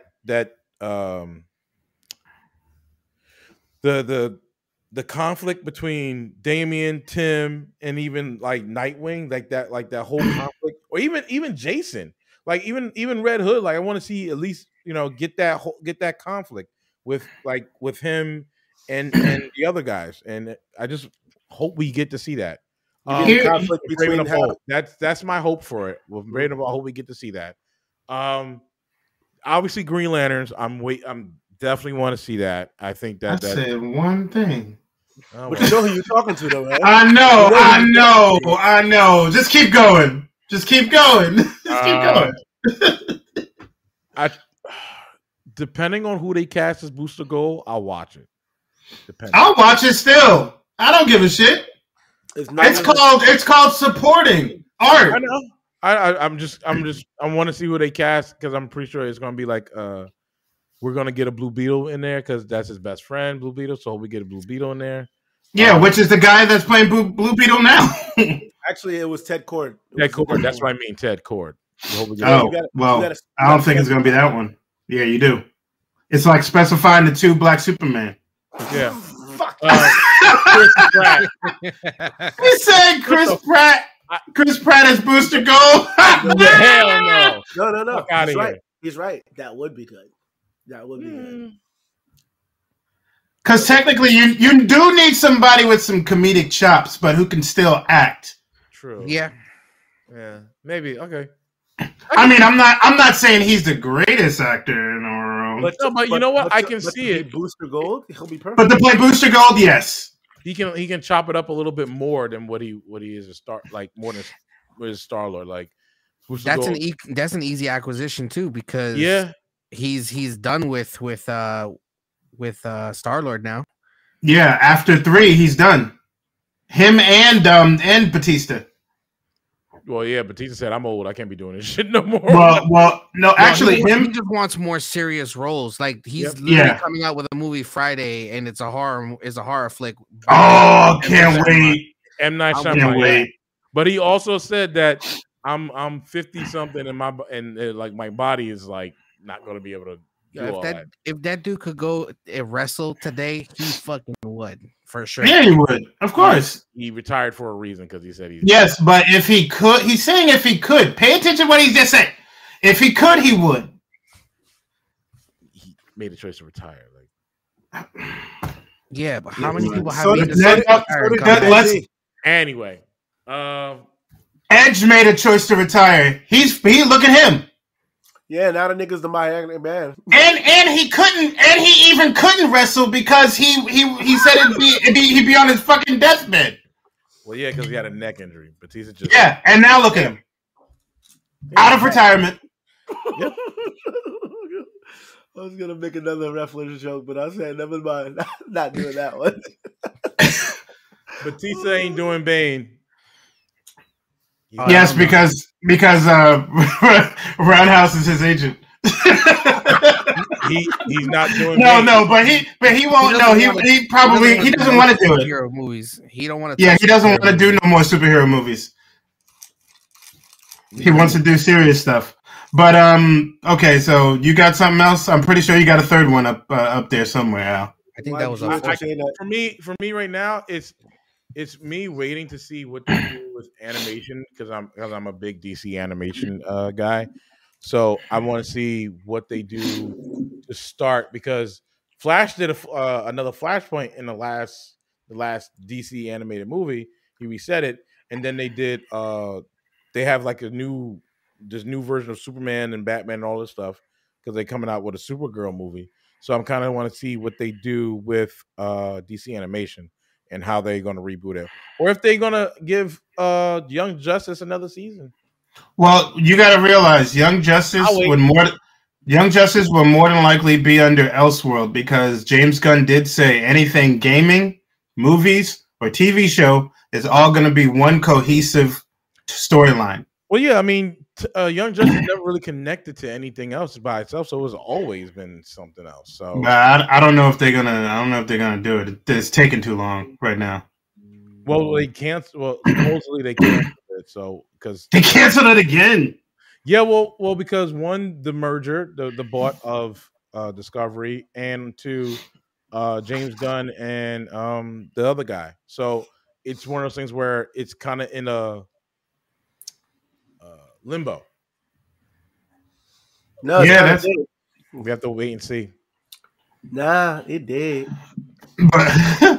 the conflict between Damien, Tim, and even like Nightwing, like that whole conflict, or even Jason, like even Red Hood. Like I want to see at least get that conflict with him and the other guys, and I just hope we get to see that. Conflict between that's my hope for it. With Brave and the Bold, I hope we get to see that. Obviously Green Lanterns. I'm definitely want to see that. I think that I said one thing. But you know who you're talking to, though, right? I know. Just keep going. Keep going. Depending on who they cast as Booster Gold, I'll watch it. I'll watch it still. I don't give a shit. It's called supporting art. I know. I want to see who they cast, because I'm pretty sure it's gonna be like we're gonna get a Blue Beetle in there because that's his best friend, Blue Beetle. So we get a Blue Beetle in there. Yeah, which is the guy that's playing Blue Beetle now. Actually, it was Ted Kord. Ted Kord. That's what I mean, Ted Kord. Oh, well, I don't think it's going to be that one. Yeah, you do. It's like specifying the 2 black Superman. Yeah. Fuck. Chris Pratt. We said Chris Pratt. Chris Pratt is Booster Gold. Hell no. No. Fuck outta He's right. here. He's right. That would be good. That would be good. Because technically, you do need somebody with some comedic chops, but who can still act. True. Yeah. Yeah. Maybe. Okay. I mean, I'm not saying he's the greatest actor in the world. But you know what? I can see it. Booster Gold, he'll be perfect. But to play Booster Gold, yes. He can chop it up a little bit more than what he is a star, like more than with his Star-Lord. Like Booster Gold. That's an easy acquisition too, because he's done with Star-Lord now. Yeah, after 3, he's done. Him and Batista. Well, yeah, Batista said, "I'm old. I can't be doing this shit no more." Well, no, actually, he just wants more serious roles. Like he's literally coming out with a movie Friday, and it's a horror flick. Oh, can't wait! M. Night Shyamalan. Can't wait. But he also said that I'm 50 something, and my body is like not going to be able to. If that dude could go and wrestle today, he fucking would for sure. Yeah, he would. Of course. He retired for a reason because he said he's. Yes, but if he could, he's saying if he could. Pay attention to what he just said. If he could, he would. He made a choice to retire. Like. Yeah, but how many people have made a choice? Anyway, Edge made a choice to retire. He look at him. Yeah, now the nigga's the Miami man. And he couldn't, and he even couldn't wrestle because he said he'd be on his fucking deathbed. Well, yeah, because he had a neck injury. Batista just and now look at him. Out of retirement. Yep. I was gonna make another wrestling joke, but I said never mind. Not doing that one. Batista ain't doing Bane. Yes, because Roundhouse is his agent. He's not doing. No, but he won't. He probably doesn't want to do it. Superhero movies. He don't want to. Yeah, he doesn't want to do no more superhero movies. He wants to do serious stuff. But okay, so you got something else? I'm pretty sure you got a third one up there somewhere, Al. I think that was for me right now. It's me waiting to see what they do with animation because I'm a big DC animation guy. So I want to see what they do to start because Flash did another Flashpoint in the last DC animated movie. He reset it, and then they did. They have like this new version of Superman and Batman and all this stuff because they're coming out with a Supergirl movie. So I'm kind of want to see what they do with DC animation. And how they're going to reboot it, or if they're going to give Young Justice another season. Well, you got to realize Young Justice will more than likely be under Elseworld because James Gunn did say anything gaming, movies, or TV show is all going to be one cohesive storyline. Well, yeah, I mean, Young Justice never really connected to anything else by itself, so it's always been something else. So I don't know if they're gonna do it. It's taking too long right now. Well, they can't. Well, supposedly they canceled it. So because they canceled it again. Yeah, well, because one, the merger, the bought of Discovery, and two, James Gunn and the other guy. So it's one of those things where it's kind of in a limbo. No, yeah, we have to wait and see. Nah, it did. But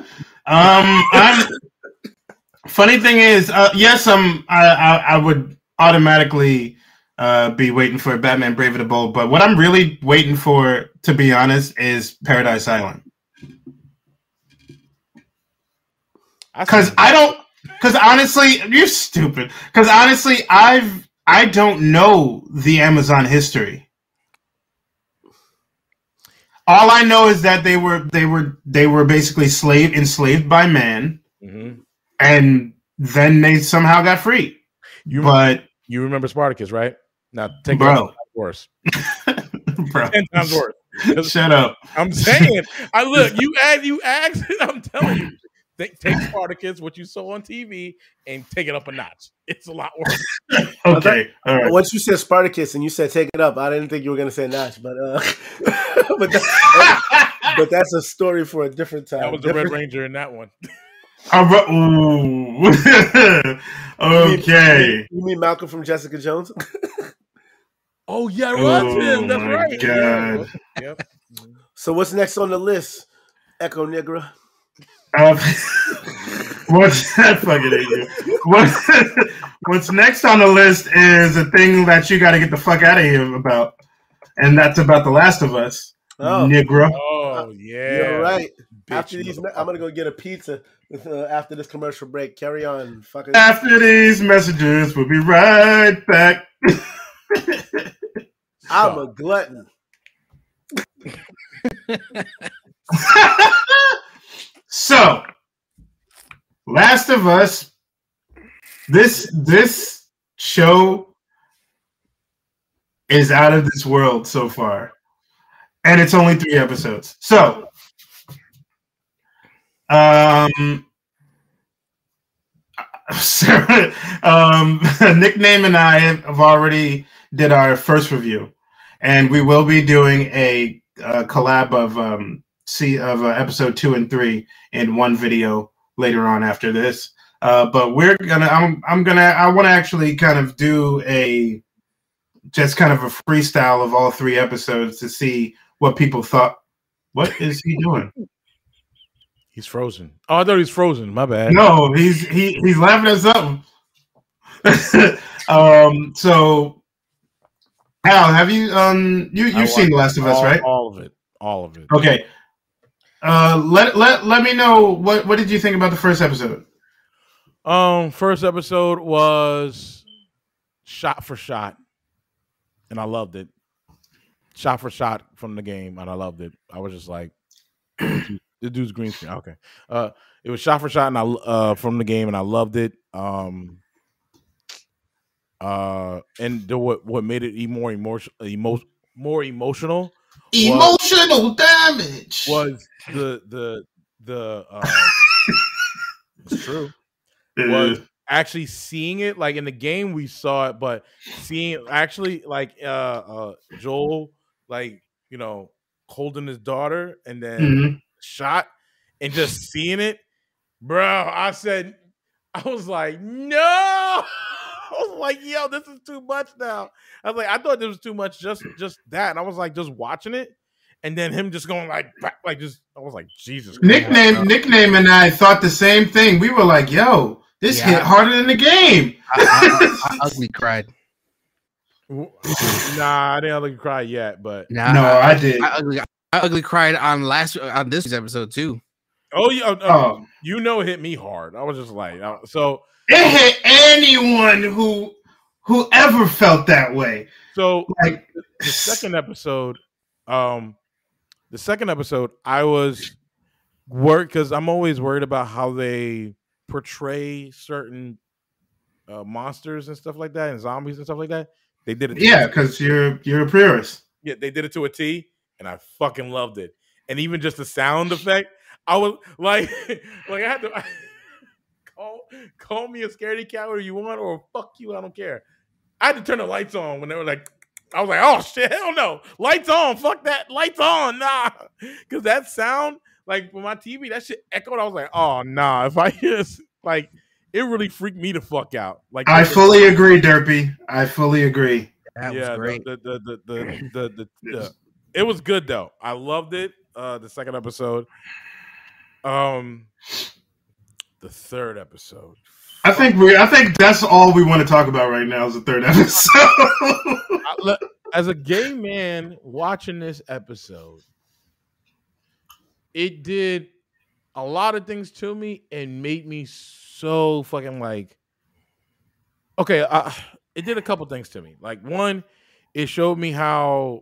funny thing is, yes, I would automatically be waiting for Batman Brave and the Bold, but what I'm really waiting for, to be honest, is Paradise Island. Because honestly, you're stupid. Because honestly, I don't know the Amazon history. All I know is that they were basically enslaved by man, and then they somehow got free. You remember Spartacus, right? Now take bro, worse. Bro, 10 times worse. Shut up. I'm saying, you asked. I'm telling you. Take Spartacus, what you saw on TV, and take it up a notch. It's a lot worse. Okay, all right. Once you said Spartacus and you said take it up, I didn't think you were gonna say Notch, but but that's a story for a different time. That was the Red Ranger in that one. Ooh. Okay. You mean Malcolm from Jessica Jones? Oh yeah, it was him. That's my right. God. Yep. So what's next on the list? Echo Negra. What's that fucking idiot? What's next on the list is a thing that you got to get the fuck out of here about, and that's about The Last of Us. Oh, Negro. Oh yeah, you're right. Bitch, After these, I'm gonna go get a pizza after this commercial break. Carry on, fucker. After these messages, we'll be right back. I'm a glutton. So, Last of Us. This show is out of this world so far, and it's only 3 episodes. So, Nickname and I have already did our first review, and we will be doing a collab of episode 2 and 3 in one video later on after this. But we're gonna, I want to actually kind of do a freestyle of all 3 episodes to see what people thought. What is he doing? He's frozen. Oh, I thought he was frozen. My bad. No, he's laughing at something. So, Al, have you you've seen The Last of Us, right? All of it. Okay. Let me know what did you think about the first episode? First episode was shot for shot, and I loved it. Shot for shot from the game, and I loved it. I was just like, the dude's green screen. Okay. It was shot for shot, and I from the game, and I loved it. And what made it even more emotional. Emotional damage was the it's true. Was actually seeing it, like in the game we saw it, but seeing it actually, like Joel, like, you know, holding his daughter and then shot and just seeing it, bro. I was like, no. I was like, yo, this is too much now. I was like, I thought this was too much, just that. And I was like, just watching it, and then him just going like just, I was like, Jesus. Nickname and I thought the same thing. We were like, yo, this hit harder than the game. I ugly cried. Nah, I didn't ugly cry yet, but I did. I ugly cried on this episode too. Oh yeah, you know, it hit me hard. I was just like, so it hit anyone who ever felt that way. So like the second episode, I was worried because I'm always worried about how they portray certain monsters and stuff like that, and zombies and stuff like that. They did it. Yeah, because you're a purist. Yeah, they did it to a T, and I fucking loved it. And even just the sound effect, I was like I had to call me a scaredy cat or you want, or fuck you, I don't care. I had to turn the lights on when they were like, I was like, oh shit, hell no, lights on, fuck that, lights on, nah, because that sound, like for my TV, that shit echoed. I was like, oh nah, if I hear this, like, it really freaked me the fuck out. Like, I fully agree, Derpy. I fully agree. That was great. It was good though. I loved it. The second episode. The third episode. I think that's all we want to talk about right now is the third episode. As a gay man watching this episode, it did a lot of things to me and made me so fucking like, okay, it did a couple things to me. Like, one, it showed me how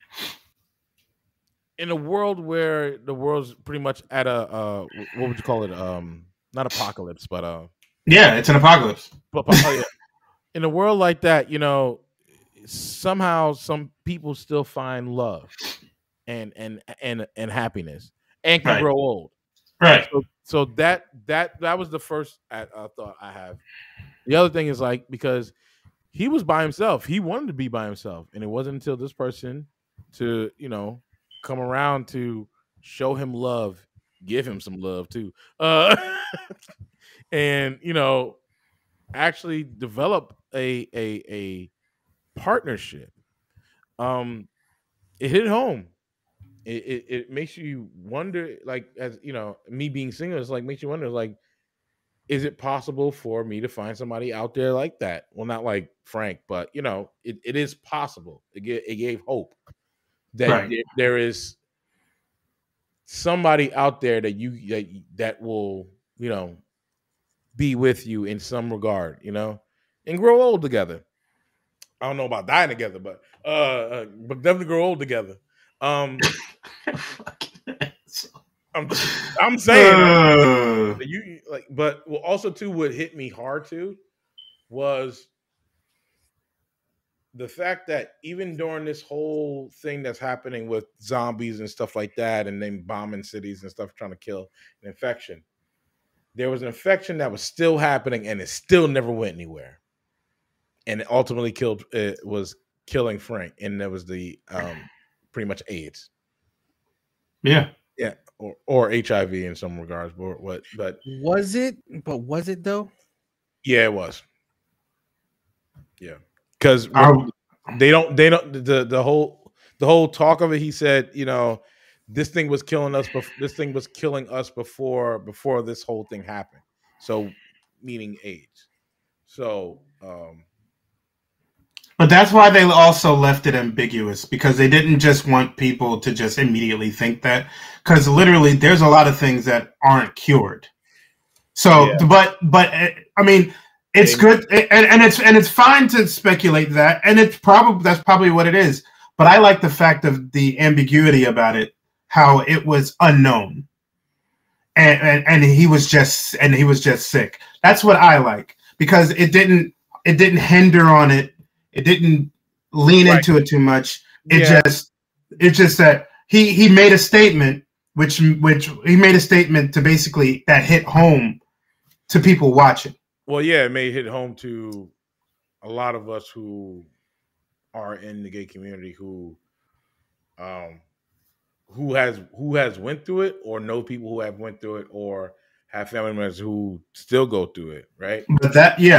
in a world where the world's pretty much at a what would you call it? Not apocalypse, but yeah, it's an apocalypse. In a world like that, you know, somehow some people still find love and happiness and can grow old. Right. So that was the first thought I have. The other thing is like because he was by himself, he wanted to be by himself, and it wasn't until this person to come around to show him love, give him some love too, and actually develop a partnership. It hit home. It makes you wonder, like, as me being single, it's like makes you wonder, like, is it possible for me to find somebody out there like that? Well, not like Frank, but it is possible. It gave hope that there is somebody out there that will be with you in some regard, and grow old together. I don't know about dying together, but definitely grow old together. I'm saying but also too, what hit me hard too was the fact that even during this whole thing that's happening with zombies and stuff like that, and them bombing cities and stuff, trying to kill an infection, there was an infection that was still happening, and it still never went anywhere, and it ultimately was killing Frank, and that was the pretty much AIDS. Yeah. Or HIV in some regards, but was it though? Yeah, it was. Yeah, because they don't the whole talk of it. He said, this thing was killing us. This thing was killing us before this whole thing happened. So, meaning AIDS. So, but that's why they also left it ambiguous, because they didn't just want people to just immediately think that, because literally there's a lot of things that aren't cured. So, but I mean, it's good, and it's fine to speculate that, and that's probably what it is. But I like the fact of the ambiguity about it, how it was unknown, and he was just sick. That's what I like, because it didn't hinder on it. It didn't lean into it too much. It's just that he made a statement, which he made a statement to basically that hit home to people watching. Well, yeah, it may hit home to a lot of us who are in the gay community who has went through it, or know people who have went through it, or have family members who still go through it, right? But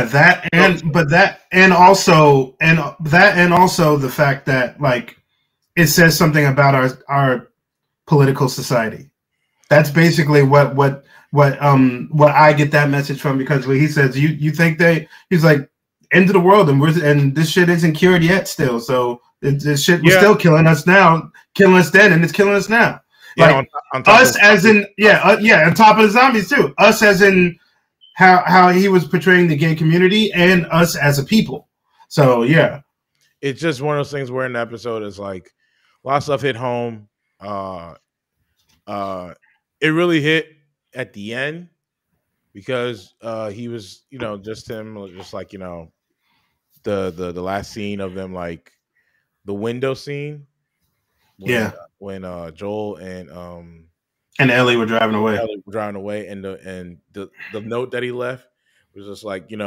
also the fact that, like, it says something about our political society. That's basically what I get that message from, because he says you think he's like, end of the world, and this shit isn't cured yet still. So this shit was still killing us now, killing us then, and it's killing us now. Like, on us as in on top of the zombies too. Us as in how he was portraying the gay community, and us as a people. So yeah, it's just one of those things where in the episode is like a lot of stuff hit home. It really hit at the end, because he was just him, just like the last scene of them, like the window scene. When Joel and Ellie were driving away. And the note that he left was just like, he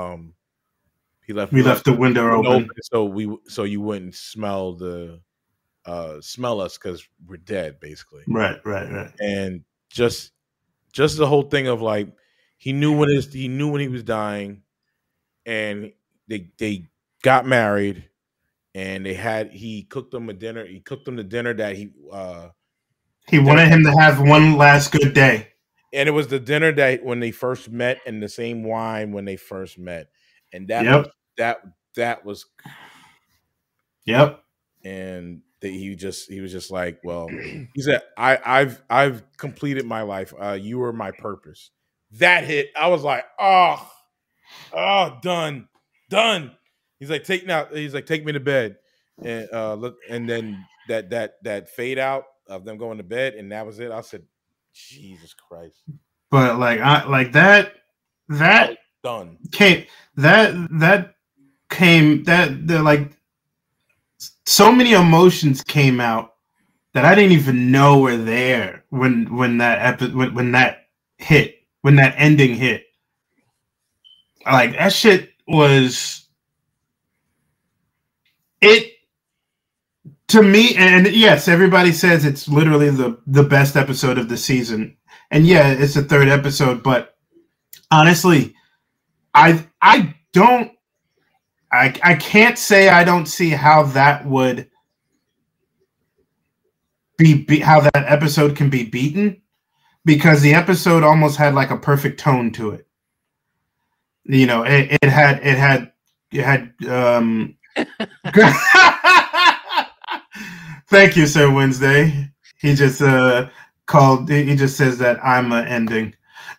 left the window open so you wouldn't smell us because we're dead, basically. Right. And just the whole thing of like, he knew when he was dying, and they got married. And he cooked them a dinner. He cooked them the dinner that he wanted him to have one last good day. And it was the dinner that when they first met, and the same wine when they first met. And that was Yep. And he was just like, well, he said, I've completed my life. You were my purpose. That hit. I was like, oh, done. He's like, take me to bed, and then that fade out of them going to bed, and that was it. I said, Jesus Christ! But that done came so many emotions came out that I didn't even know were there when that ending hit. Like that shit was it to me. And yes, everybody says it's literally the best episode of the season. And yeah, it's the third episode, but honestly, I can't say I don't see how that would be how that episode can be beaten, because the episode almost had like a perfect tone to it. You know, it had Thank you, Sir Wednesday. He just he just says that I'm an ending.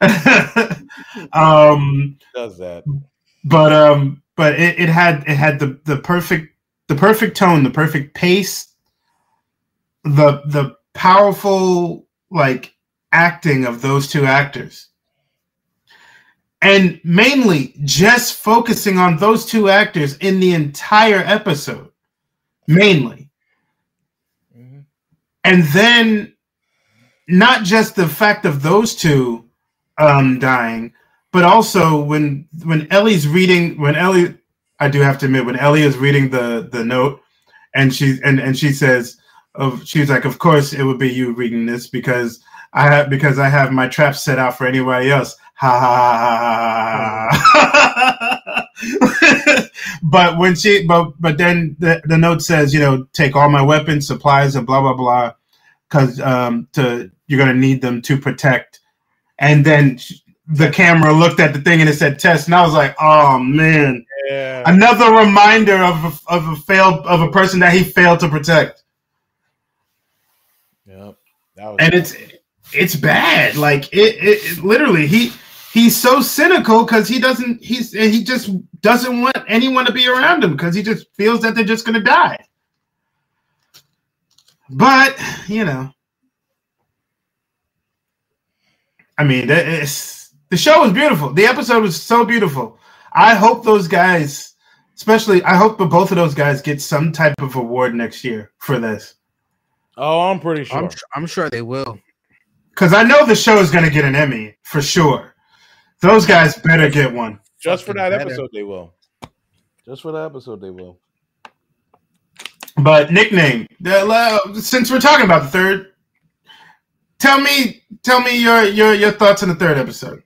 Does that. But it had the perfect tone, the perfect pace, the powerful like acting of those two actors, and mainly just focusing on those two actors in the entire episode, mainly. Mm-hmm. And then not just the fact of those two dying, but also when Ellie's reading, I do have to admit, when Ellie is reading the note, and she says, she's like, of course it would be you reading this because I have my trap set out for anybody else. Ha ha ha. But when but then the note says, you know, take all my weapons, supplies, and blah blah blah, because you're gonna need them to protect. And then the camera looked at the thing and it said test, and I was like, oh man, yeah. Another reminder of a person that he failed to protect. Yep. And it's bad. Like it literally he's so cynical because he just doesn't want anyone to be around him because he just feels that they're just gonna die. But you know, I mean, the show was beautiful. The episode was so beautiful. I hope those guys, I hope both of those guys get some type of award next year for this. Oh, I'm pretty sure. I'm sure they will. Because I know the show is going to get an Emmy for sure. Those guys better get one. Just for that episode, they will. Just for that episode, they will. But nickname, since we're talking about the third, tell me your thoughts on the third episode.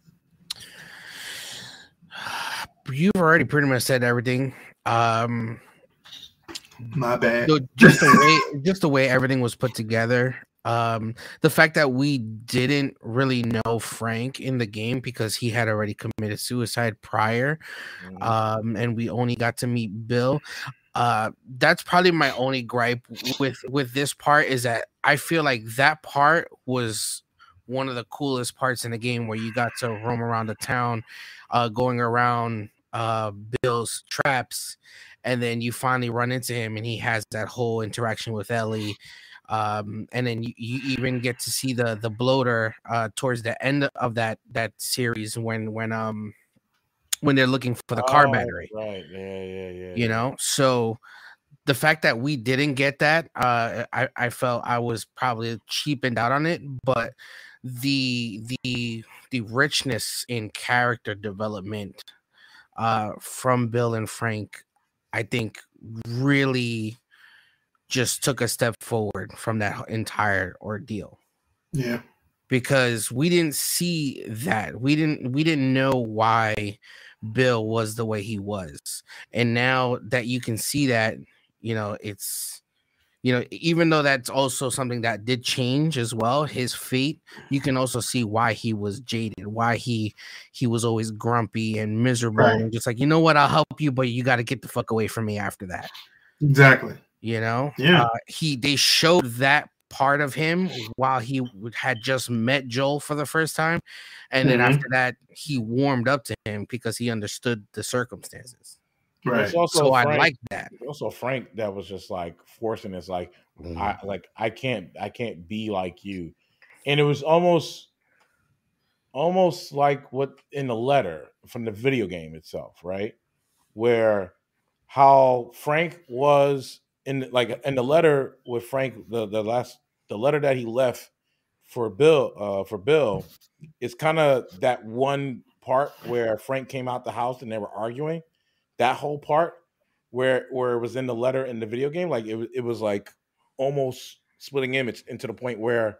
You've already pretty much said everything. My bad. So just the way everything was put together. The fact that we didn't really know Frank in the game because he had already committed suicide prior, and we only got to meet Bill. That's probably my only gripe with this part, is that I feel like that part was one of the coolest parts in the game, where you got to roam around the town, going around Bill's traps, and then you finally run into him and he has that whole interaction with Ellie. And then you even get to see the bloater towards the end of that series when they're looking for the car battery. Right. Yeah. You know, so the fact that we didn't get that, I felt I was probably cheapened out on it, but the richness in character development from Bill and Frank, I think really just took a step forward from that entire ordeal. Yeah. Because we didn't see that. We didn't know why Bill was the way he was. And now that you can see that, you know, it's, you know, even though that's also something that did change as well, his fate, you can also see why he was jaded, why he was always grumpy and miserable, right. And just like, you know what, I'll help you, but you got to get the fuck away from me after that. Exactly. You know, yeah. They showed that part of him while he had just met Joel for the first time, and then after that, he warmed up to him because he understood the circumstances. Right. So Frank, I like that. Also, Frank, that was just like forcing us, like, I can't be like you, and it was almost like what in the letter from the video game itself, right? Where how Frank was in the letter with Frank, the letter that he left for Bill, it's kind of that one part where Frank came out the house and they were arguing. That whole part where it was in the letter in the video game, like it was like almost splitting image into the point where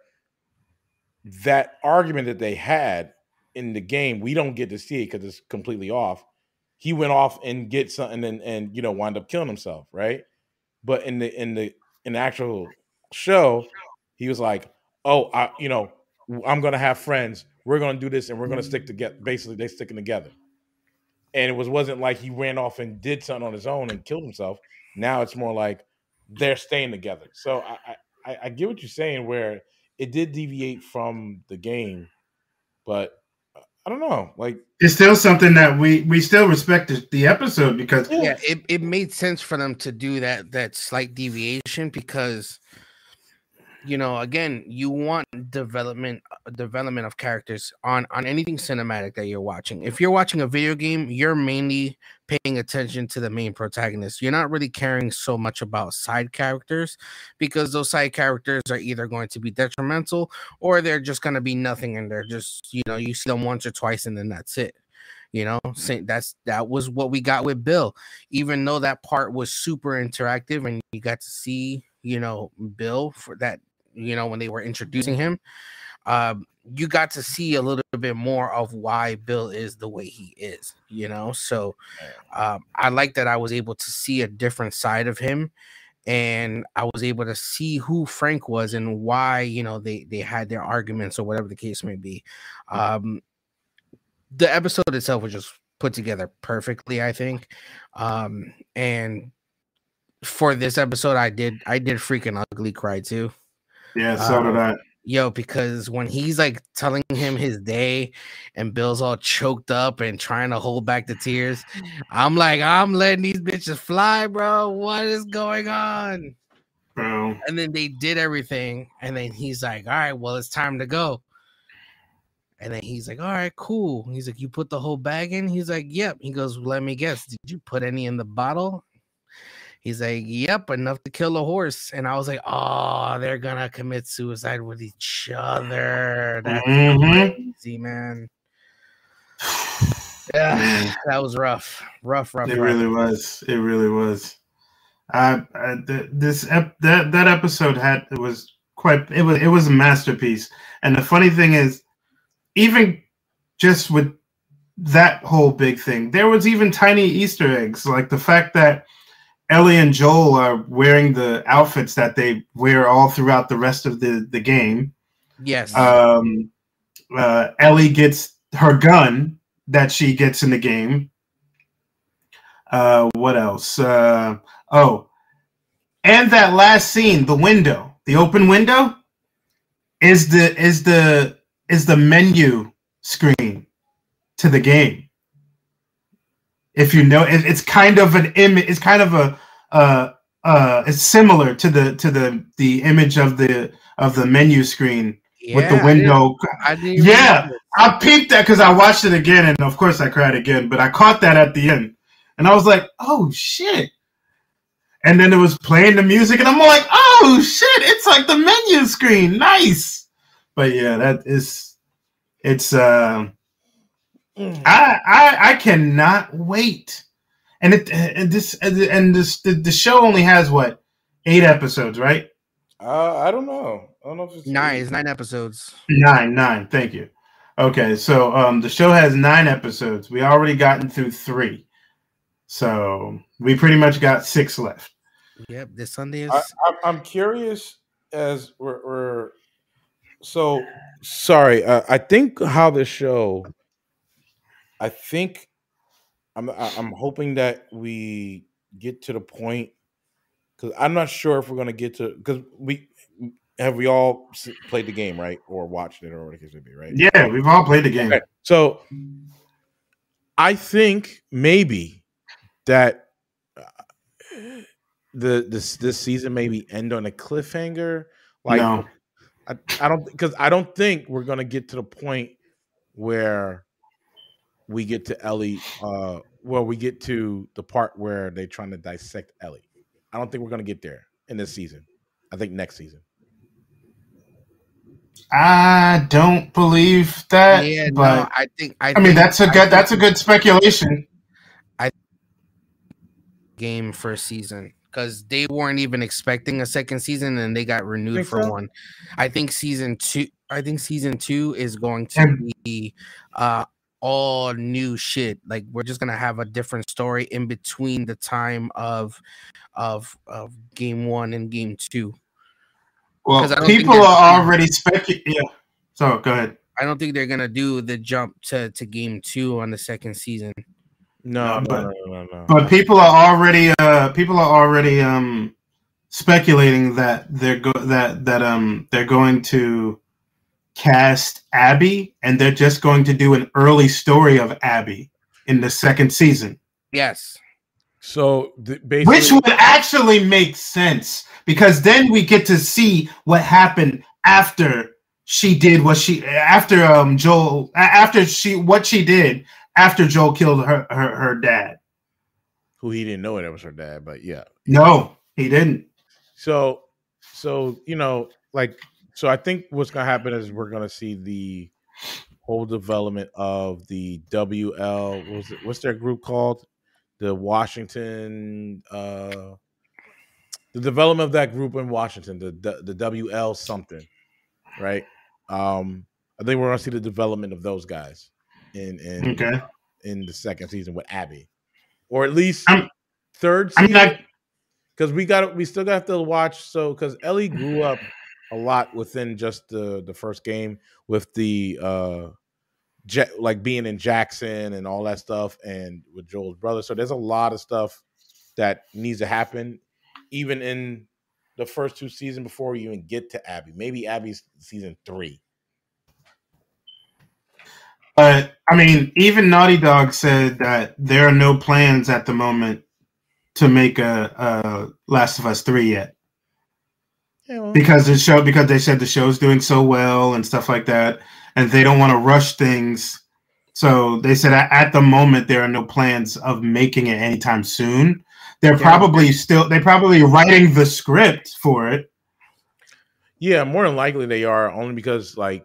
that argument that they had in the game, we don't get to see it because it's completely off. He went off and get something and wound up killing himself, right? But in the actual show, he was like, "Oh, I'm gonna have friends. We're gonna do this, and we're gonna stick together." Basically, they sticking together, and wasn't like he ran off and did something on his own and killed himself. Now it's more like they're staying together. So I get what you're saying, where it did deviate from the game, but I don't know. Like, it's still something that we still respect the episode because it made sense for them to do that slight deviation because again, you want development of characters on anything cinematic that you're watching. If you're watching a video game, you're mainly paying attention to the main protagonist. You're not really caring so much about side characters because those side characters are either going to be detrimental or they're just going to be nothing, and they're just you see them once or twice and then that's it. That was what we got with Bill, even though that part was super interactive and you got to see Bill for that. When they were introducing him, you got to see a little bit more of why Bill is the way he is, So I like that I was able to see a different side of him, and I was able to see who Frank was and why, they had their arguments or whatever the case may be. The episode itself was just put together perfectly, I think. And for this episode, I did freaking ugly cry too. Yeah, so did I. Because when he's like telling him his day and Bill's all choked up and trying to hold back the tears, I'm like, I'm letting these bitches fly, bro. What is going on? Bro. And then they did everything. And then he's like, all right, well, it's time to go. And then he's like, all right, cool. He's like, you put the whole bag in? He's like, yep. He goes, let me guess. Did you put any in the bottle? He's like, yep, enough to kill a horse. And I was like, oh, they're going to commit suicide with each other. That's crazy, man. Yeah, that was rough. Rough. It really was. It really was. That episode it was a masterpiece. And the funny thing is, even just with that whole big thing, there was even tiny Easter eggs, like the fact that Ellie and Joel are wearing the outfits that they wear all throughout the rest of the game. Yes. Ellie gets her gun that she gets in the game. What else? And that last scene, the open window, is the menu screen to the game. If you know, it's kind of an image. It's kind of it's similar to the image of the menu screen with the window. I peeped that because I watched it again, and of course I cried again. But I caught that at the end, and I was like, "Oh shit!" And then it was playing the music, and I'm like, "Oh shit! It's like the menu screen, nice." But yeah, it's. I cannot wait, and the show only has what, 8 episodes, right? I don't know. I don't know if it's 9. It's 9 episodes. 9. Thank you. Okay, so the show has 9 episodes. We already gotten through 3, so we pretty much got 6 left. Yep, this Sunday is. I'm curious as we're so sorry. I think how the show. I think I'm hoping that we get to the point, because I'm not sure if we're going to get to, because we all played the game, right, or watched it, or whatever it may be, right? Yeah, we've all played the game. Okay. So I think maybe that this season maybe end on a cliffhanger. Like, no, I don't think we're going to get to the point where we get to Ellie, we get to the part where they're trying to dissect Ellie. I don't think we're gonna get there in this season. I think next season. I don't believe that. Yeah, but no, I mean think that's a good speculation. game first season because they weren't even expecting a second season and they got renewed Think for so? one. I think season two is going to And- be all new shit. Like we're just gonna have a different story in between the time of game one and game two. Well, 'Cause I don't think people they're- are already speculating. Yeah. So go ahead. I don't think they're gonna do the jump to game two on the second season. No. But people are already speculating that they're going to cast Abby, and they're just going to do an early story of Abby in the second season. Yes. So basically, Which would actually make sense because then we get to see what happened after she did what she Joel killed her dad. who he didn't know that was her dad, but yeah. No, he didn't. So I think what's gonna happen is we're gonna see the whole development of the WL. What's their group called? The Washington. The development of that group in Washington, the WL something, right? I think we're gonna see the development of those guys in the second season with Abby, or at least third season. Because we still got to watch. So because Ellie grew up a lot within just the first game with the like being in Jackson and all that stuff, and with Joel's brother. So there's a lot of stuff that needs to happen, even in the first two seasons before we even get to Abby. Maybe Abby's season 3. But I mean, even Naughty Dog said that there are no plans at the moment to make a Last of Us 3 yet. Yeah, well, because they said the show's doing so well and stuff like that, and they don't want to rush things. So they said at the moment there are no plans of making it anytime soon. They're probably writing the script for it. yeah, more than likely they are, only because like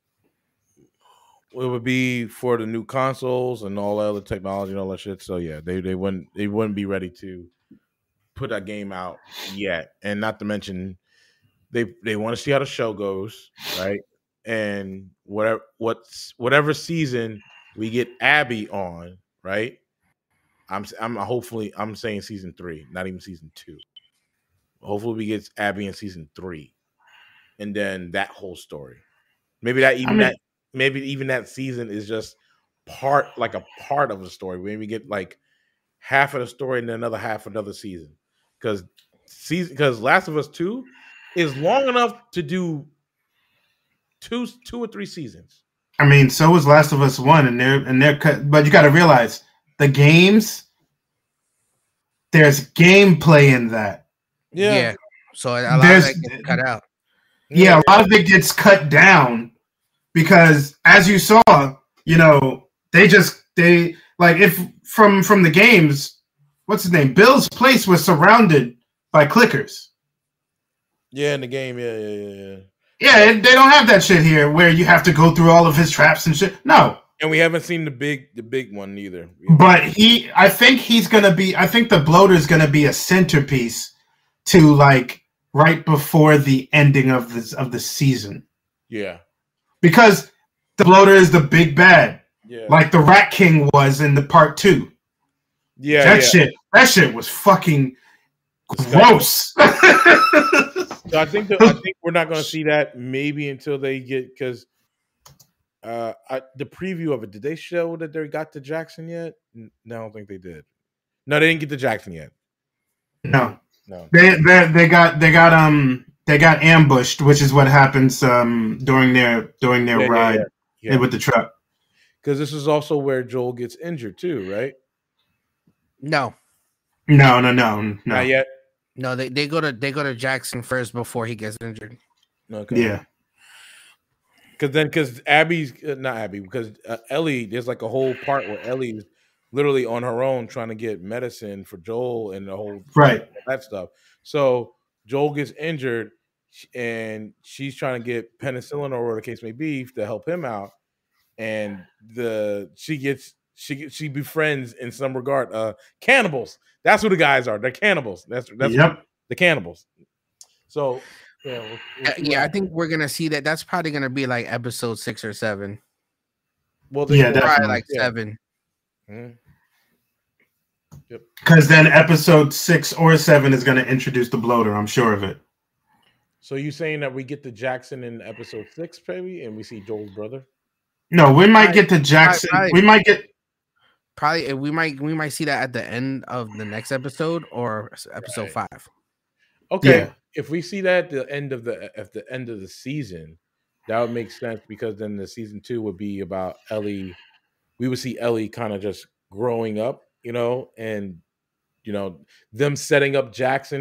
it would be for the new consoles and all that other technology and all that shit. So yeah, they wouldn't be ready to put that game out yet. And not to mention they want to see how the show goes, right? And whatever season we get Abby on, right? I'm saying season 3, not even season 2. Hopefully we get Abby in season 3, and then that whole story. Maybe even that season is just a part of the story. Maybe get like half of the story and then another half another season. Because Last of Us 2 is long enough to do two or three seasons. I mean, so was Last of Us 1, and they're cut. But you got to realize the games. There's gameplay in that. Yeah. So a lot of that gets cut out. Yeah, a lot of it gets cut down because, as you saw, they like if from the games, what's his name? Bill's place was surrounded by clickers. Yeah, in the game, yeah. Yeah, they don't have that shit here where you have to go through all of his traps and shit. No. And we haven't seen the big one either. But I think the bloater's gonna be a centerpiece to like right before the ending of the season. Yeah. Because the bloater is the big bad. Yeah. Like the Rat King was in the part 2. Yeah. That shit was fucking gross. So I think we're not going to see that maybe until they get, because the preview of it, did they show that they got to Jackson yet? No, I don't think they did. No, they didn't get to Jackson yet. No. They got ambushed, which is what happens during their ride with the truck. Because this is also where Joel gets injured too, right? No. Not yet. No, they go to Jackson first before he gets injured. Okay. Yeah. Because Abby's not Abby, because Ellie, there's like a whole part where Ellie's literally on her own trying to get medicine for Joel and the whole Right. that stuff. So Joel gets injured, and she's trying to get penicillin or whatever the case may be to help him out. And she befriends in some regard cannibals. That's who the guys are. They're cannibals. That's Yep. the cannibals. So yeah, yeah, I think we're gonna see that. That's probably gonna be like episode 6 or 7. well, Yeah, Probably definitely. like 7. Mhm. Yep. Because then episode 6 or 7 is going to introduce the bloater. I'm sure of it. So you saying that we get to Jackson in episode 6, maybe, and we see Joel's brother? No, we might get to Jackson. We might get Probably we might see that at the end of the next episode or episode 5. Okay, Yeah. if we see that at the end of the season, that would make sense because then the season 2 would be about Ellie. We would see Ellie kind of just growing up, and them setting up Jackson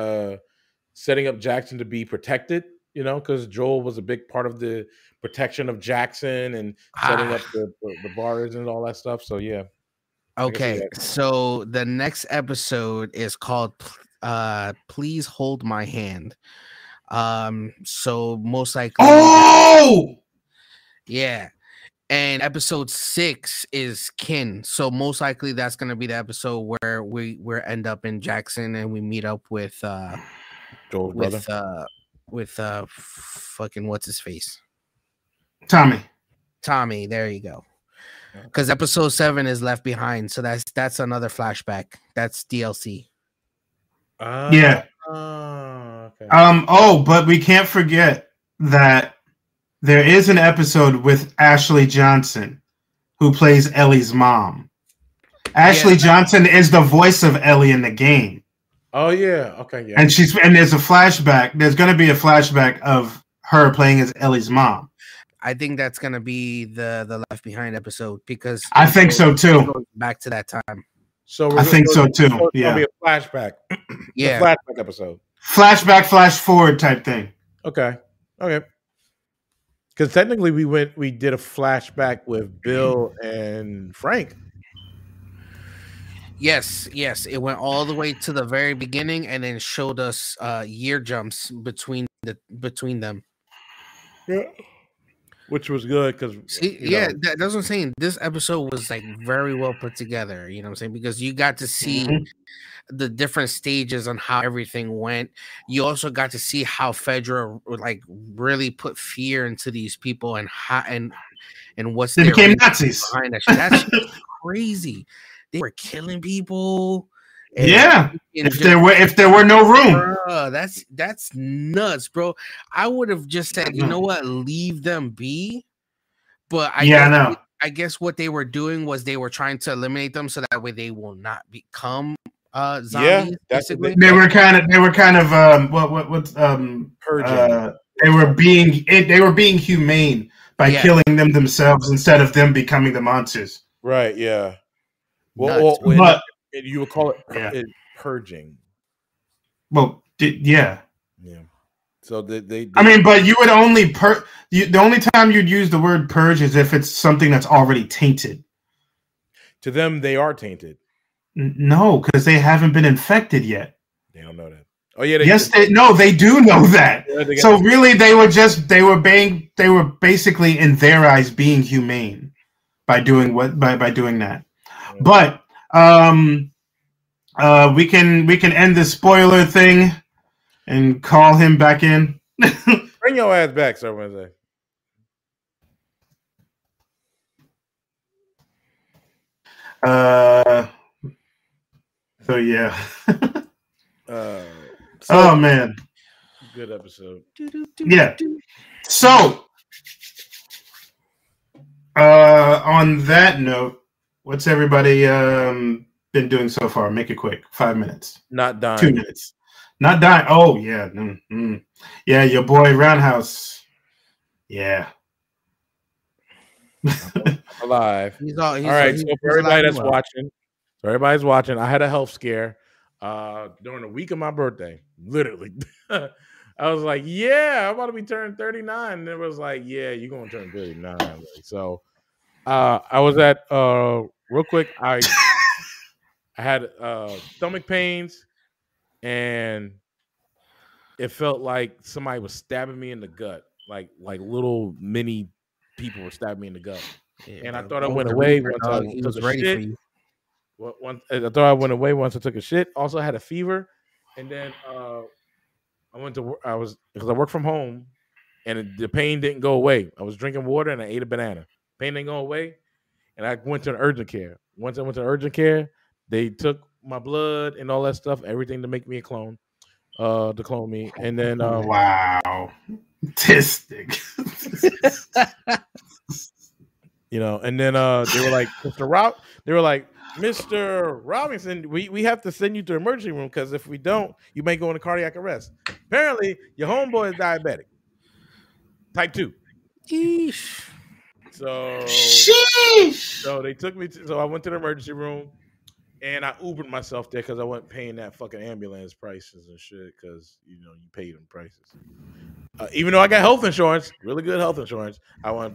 to be protected, because Joel was a big part of the protection of Jackson and setting up the bars and all that stuff. So yeah. Okay, so the next episode is called Please Hold My Hand. So most likely yeah. And episode 6 is Kin. So most likely that's gonna be the episode where we end up in Jackson and we meet up with Joel's brother. With fucking what's his face? Tommy. There you go. Because episode 7 is Left Behind, so that's another flashback. That's DLC. Yeah. Okay. But we can't forget that there is an episode with Ashley Johnson, who plays Ellie's mom. Ashley Johnson is the voice of Ellie in the game. Oh yeah. Okay. Yeah. And there's a flashback. There's going to be a flashback of her playing as Ellie's mom. I think that's gonna be the Left Behind episode because I think so too. Back to that time. So I think so too. It's Yeah. gonna be a flashback. Yeah. A flashback episode. Flashback, flash forward type thing. Okay. Because technically we did a flashback with Bill and Frank. Yes. It went all the way to the very beginning and then showed us year jumps between them. Yeah. Which was good because that's what I'm saying. This episode was like very well put together. You know what I'm saying? Because you got to see the different stages on how everything went. You also got to see how Fedra like really put fear into these people and how and what's they became Nazis behind that shit. That's crazy. They were killing people. If there were no room, that's nuts, bro. I would have just said, you know what, leave them be. But I guess what they were doing was they were trying to eliminate them so that way they will not become zombies. Basically, they were kind of purging. They were being humane by killing them themselves instead of them becoming the monsters. Right. Yeah. But you would call it purging. Well, yeah. So they I mean, but you would only the only time you'd use the word purge is if it's something that's already tainted. To them, they are tainted. No, because they haven't been infected yet. They don't know that. Oh yeah. They do know that. Yeah, so really, they were basically in their eyes being humane by doing by doing that. Yeah. But we can end the spoiler thing and call him back in. Bring your ass back, Sir Wednesday. So yeah. Oh man. Good episode. Yeah. So on that note, what's everybody been doing so far? Make it quick. 5 minutes. Not dying. 2 minutes. Not dying. Oh yeah. Mm-hmm. Yeah, your boy Roundhouse. Yeah. Alive. He's all right. So for everybody that's watching, everybody's watching. I had a health scare during the week of my birthday. Literally. I was like, yeah, I'm about to be turning 39. And it was like, yeah, you're gonna turn 39. So I was at real quick, I had stomach pains, and it felt like somebody was stabbing me in the gut, like little mini people were stabbing me in the gut. Yeah, And I bro. thought I Over went the away Reaper, once dog, I he took was a ready shit. for you. I thought I went away once I took a shit. Also, I had a fever, and then I went to work. Because I work from home, and the pain didn't go away. I was drinking water and I ate a banana. Pain didn't go away, and I went to an urgent care. Once I went to urgent care, they took my blood and all that stuff, everything to make me a clone, to clone me, and then wow, this thing. and then they were like, Mr. Robinson, we have to send you to the emergency room because if we don't, you may go into cardiac arrest. Apparently, your homeboy is diabetic, type 2. Yeesh. So they took me so I went to the emergency room, and I Ubered myself there because I wasn't paying that fucking ambulance prices and shit because you pay them prices. Even though I got health insurance, really good health insurance, I went.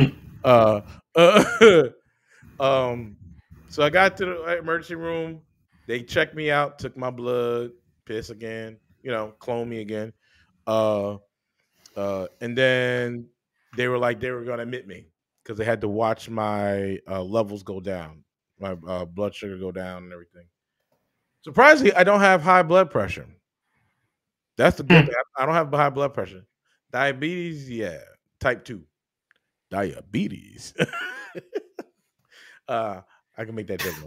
So I got to the emergency room. They checked me out, took my blood, piss again, clone me again. And then they were like, they were going to admit me because they had to watch my levels go down, my blood sugar go down and everything. Surprisingly, I don't have high blood pressure. That's the good thing. I don't have high blood pressure. Diabetes, yeah. Type 2. Diabetes. I can make that joke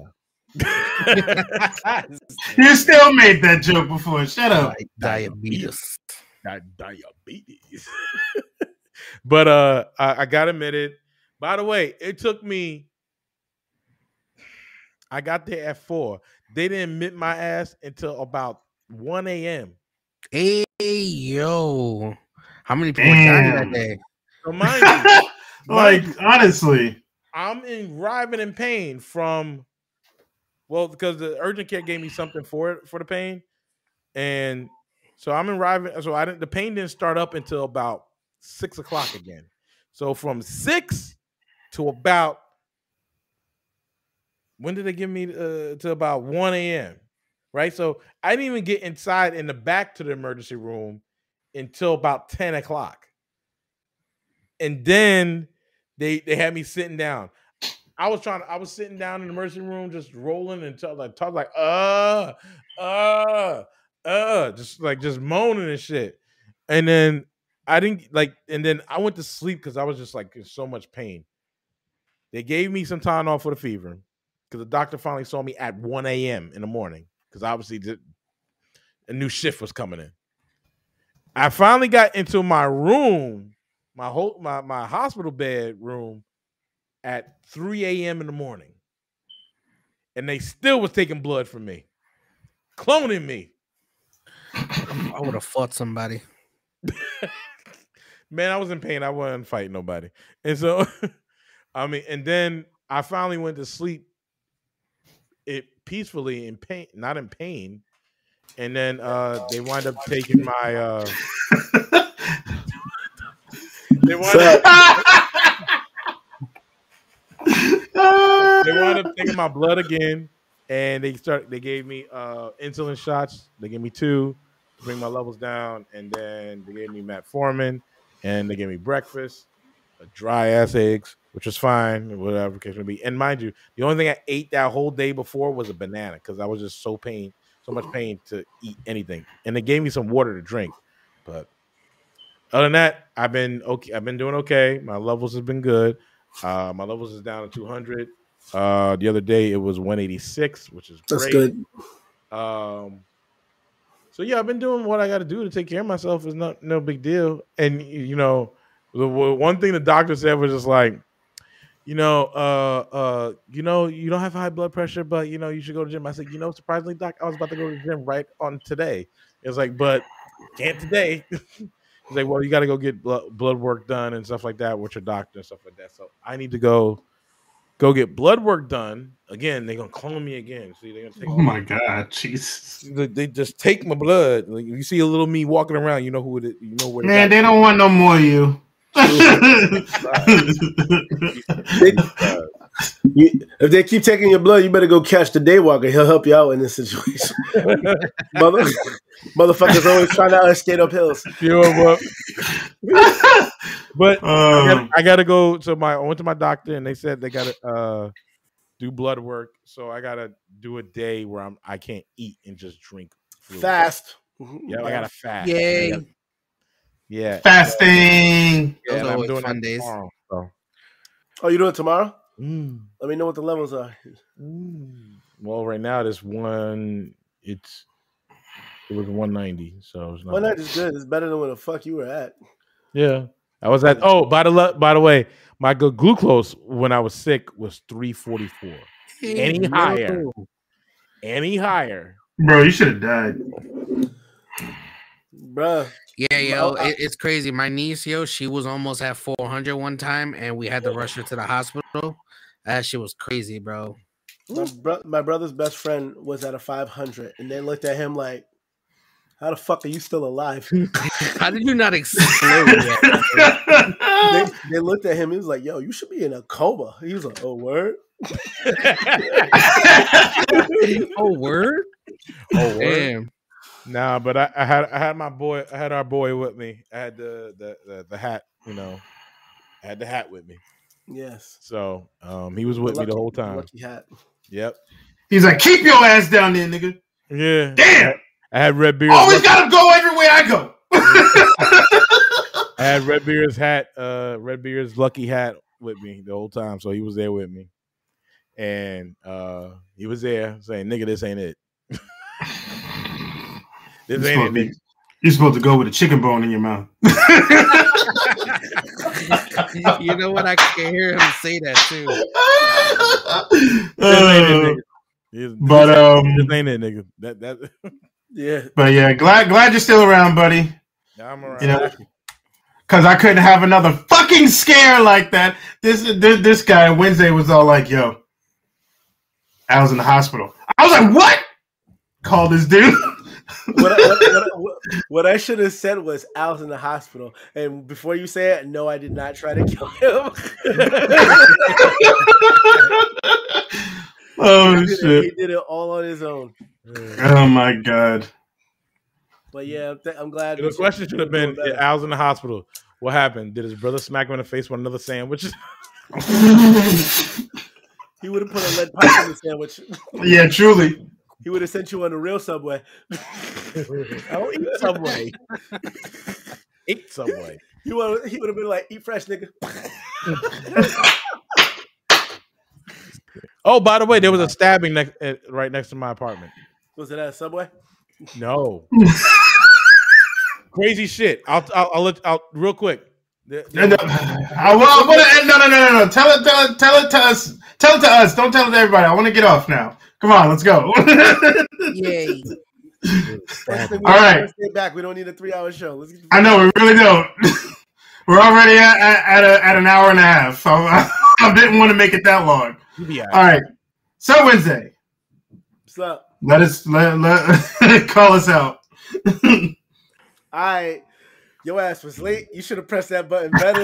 now. You still made that joke before. Shut up. Diabetes. Diabetes. But I got admitted. By the way, it took me. I got there at 4. They didn't admit my ass until about 1 a.m. Hey yo, how many people died that day? So mind you, honestly, I'm arriving in pain because the urgent care gave me something for the pain, and so I'm arriving. So the pain didn't start up until about 6 o'clock again. So from 6 to about when did they give me to about 1 a.m. Right? So I didn't even get inside in the back to the emergency room until about 10 o'clock. And then they had me sitting down. I was sitting down in the emergency room, just rolling and talking like, just moaning and shit. And then and then I went to sleep because I was just like in so much pain. They gave me some time off for the fever because the doctor finally saw me at 1 a.m. in the morning because obviously a new shift was coming in. I finally got into my room, my hospital bed room at 3 a.m. in the morning. And they still was taking blood from me. Cloning me. I would have fought somebody. Man, I was in pain. I wasn't fighting nobody. And so, and then I finally went to sleep peacefully in pain, not in pain. And then they wind up taking my they wound up taking my blood again, and they gave me insulin shots. They gave me 2 to bring my levels down, and then they gave me metformin, and they gave me breakfast, dry ass eggs, which was fine, whatever case may be. And mind you, the only thing I ate that whole day before was a banana because I was just so much pain to eat anything. And they gave me some water to drink, but other than that, I've been okay. I've been doing okay. My levels have been good. My levels is down to 200. The other day it was 186, which is great. That's good. So yeah, I've been doing what I got to do to take care of myself. Is no big deal. And the one thing the doctor said was just like, you don't have high blood pressure, but you should go to the gym. I said, surprisingly, doc, I was about to go to the gym right on today. It's like, but can't today. He's like, well, you got to go get blood work done and stuff like that with your doctor and stuff like that. So I need to go get blood work done again. They're gonna clone me again. See, they're gonna take. Oh my god, Jesus! They just take my blood. Like, you see a little me walking around, you know who it is. You know where. Man, they don't want no more of you. If they keep taking your blood, you better go catch the Daywalker. He'll help you out in this situation. Motherfuckers always trying to skate up hills. You know what? But I gotta go to I went to my doctor and they said they gotta do blood work. So I gotta do a day where I can't eat and just drink fluid. Fast. Yeah, I gotta fast. Yay. Yeah. Fasting. Yeah, I'm doing fun that days. tomorrow. So. Oh, you doing it tomorrow? Let me know what the levels are. Well, right now it was 190, so it's not 190 is good. It's better than where the fuck you were at. Yeah, I was at. Oh, by the way, my good glucose when I was sick was 344. Any higher, bro, you should have died, bruh. Yeah, yo, it's crazy. My niece, yo, she was almost at 400 one time, and we had to rush her to the hospital. That shit was crazy, bro. My brother's best friend was at a 500, and they looked at him like, "How the fuck are you still alive? How did you not explode yet?" They looked at him. He was like, "Yo, you should be in a coma." He was like, "Oh, word." Oh, word. Oh, damn. Nah, but I had our boy with me. I had the hat, you know. I had the hat with me. Yes. So he was with me the whole time. Lucky hat. Yep. He's like, keep your ass down there, nigga. Yeah. Damn. I had Redbeard. Always gotta go everywhere I go. I had Redbeard's hat, Redbeard's lucky hat with me the whole time. So he was there with me. And he was there saying, "Nigga, this ain't it." This ain't it, nigga. You're supposed to go with a chicken bone in your mouth. You know what? I can hear him say that too. This ain't it, nigga. This ain't it, nigga. That Yeah. But yeah, glad you're still around, buddy. Yeah, I'm around. You know, because I couldn't have another fucking scare like that. This guy Wednesday was all like, "Yo, I was in the hospital." I was like, "What?" Called this dude. What I should have said was, "Al's in the hospital," and before you say it, no, I did not try to kill him. Oh shit! He did it all on his own. Oh my god! But yeah, I'm glad. The question should have been, Al's in the hospital. What happened? Did his brother smack him in the face with another sandwich? He would have put a lead pipe in the sandwich. Yeah, truly. He would have sent you on the real Subway. I don't eat Subway. Eat Subway. He would have been like, "Eat fresh, nigga." Oh, by the way, there was a stabbing right next to my apartment. Was it at a Subway? No. Crazy shit. I'll let real quick. No. Tell it to us. Tell it to us. Don't tell it to everybody. I want to get off now. Come on, let's go. Yay. All right. Stay back. We don't need a 3-hour show. I know, we really don't. We're already at an hour and a half. So I didn't want to make it that long. Yeah. All right. So Wednesday. What's up? Let call us out. All right. Your ass was late. You should have pressed that button better.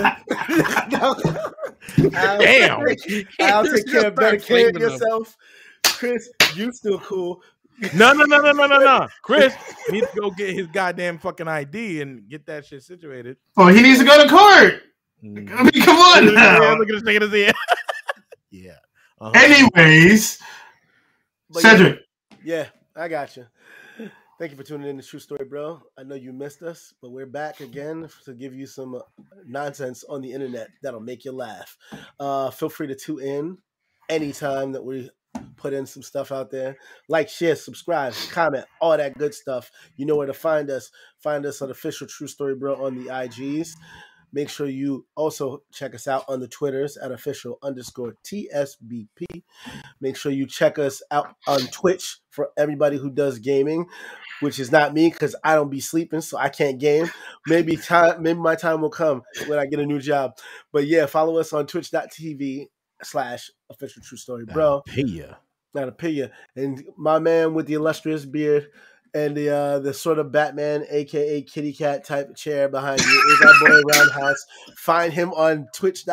Damn. I'll take care of better care of yourself. Chris, you still cool. No. Chris needs to go get his goddamn fucking ID and get that shit situated. Oh, he needs to go to court. I mean, come on now. Look at this nigga in his ear. Yeah. Uh-huh. Anyways, But Cedric. Yeah, I got you. Thank you for tuning in to True Story, bro. I know you missed us, but we're back again to give you some nonsense on the internet that'll make you laugh. Feel free to tune in anytime that we put in some stuff out there. Like, share, subscribe, comment, all that good stuff. You know where to find us. Find us on Official True Story, bro, on the IGs. Make sure you also check us out on the Twitters at official_TSBP. Make sure you check us out on Twitch for everybody who does gaming, which is not me because I don't be sleeping, so I can't game. Maybe my time will come when I get a new job. But yeah, follow us on twitch.tv/official true story, bro. Pia. Not a pia. And my man with the illustrious beard, And the sort of Batman, aka Kitty Cat type chair behind you is our boy Roundhouse. Find him on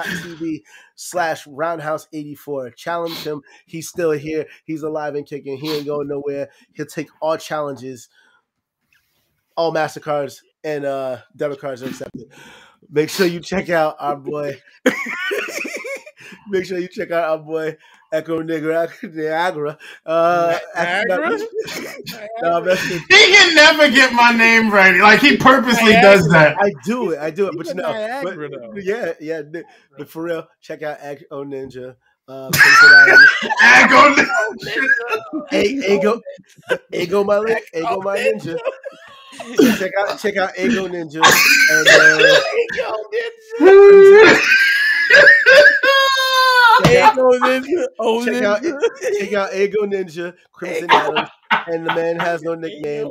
twitch.tv/Roundhouse84. Challenge him. He's still here. He's alive and kicking. He ain't going nowhere. He'll take all challenges. All MasterCards and debit cards are accepted. Make sure you check out our boy. Make sure you check out our boy Echo Niagara. Niagara? He can never get my name right. Like he purposely does that. I do it. But you know, yeah. But for real, check out Echo Ninja. Echo Ego my ninja. Check out Ego Ninja. Check out Ego Ninja, Crimson Adams, and the man has no nickname.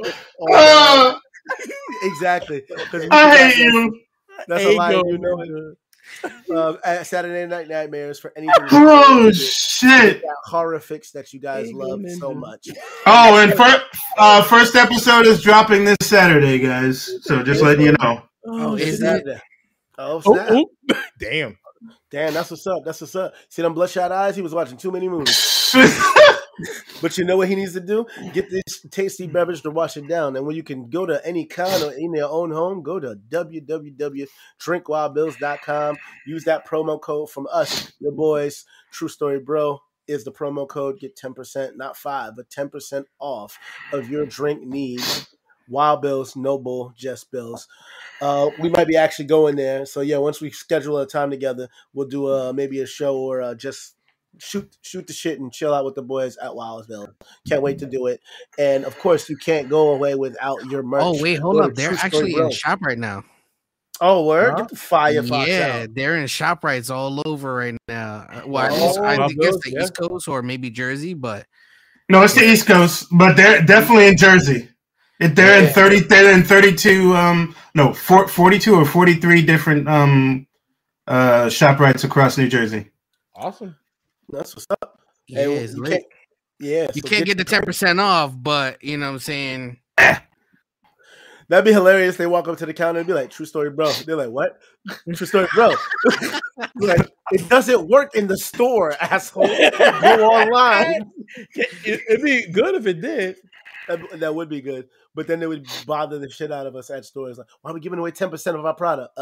Exactly. I hate you. That's a lie, you know. Saturday Night Nightmares for anything. Oh shit! That horror fix that you guys love so much. Oh, and first episode is dropping this Saturday, guys. So just letting you know. Oh, is it? Oh, snap. Damn, that's what's up. See them bloodshot eyes? He was watching too many movies. But you know what he needs to do? Get this tasty beverage to wash it down. And when you can go to any con or in your own home, go to www.drinkwildbills.com. Use that promo code from us, your boys. True Story Bro is the promo code. Get 10%, not 5, but 10% off of your drink needs. Wild Bills, no bull, just Bills. We might be actually going there. So yeah, once we schedule a time together, we'll do maybe a show or just shoot the shit and chill out with the boys at Wildville. Can't wait to do it. And of course, you can't go away without your merch. Oh wait, hold up! They're actually in shop right now. Oh, word! Get the fire fox yeah, out. They're in ShopRites all over right now. Well, I think it's the East Coast or maybe Jersey, but no, it's the East Coast. But they're definitely in Jersey. They're in 30. They're in 32. 42 or 43 different ShopRites across New Jersey. Awesome. That's what's up. Yeah, you can't get the 10% off, but you know what I'm saying. That'd be hilarious. They walk up to the counter and be like, "True Story Bro." They're like, "What? True Story Bro?" Like, it doesn't work in the store, asshole. Go online. It'd be good if it did. That would be good. But then they would bother the shit out of us at stores. Like, why are we giving away 10% of our product?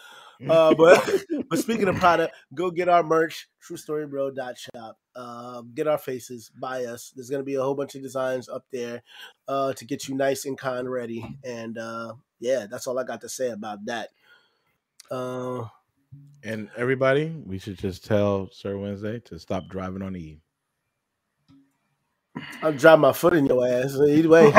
But speaking of product, go get our merch, truestorybro.shop. Get our faces, buy us. There's going to be a whole bunch of designs up there to get you nice and con ready. And yeah, that's all I got to say about that. And everybody, we should just tell Sir Wednesday to stop driving on E. I'll drop my foot in your ass. Either way.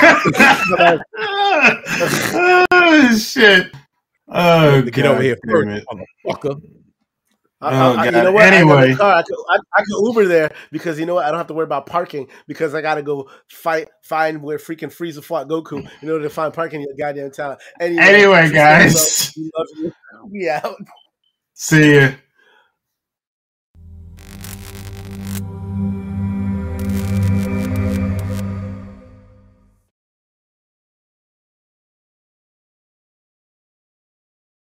Oh, shit. Oh, get over here, motherfucker. You know what? Anyway, I could Uber there because you know what? I don't have to worry about parking because I got to go find where freaking Frieza fought Goku in order to find parking in your goddamn town. Anyway, guys. We love you. We out. See ya.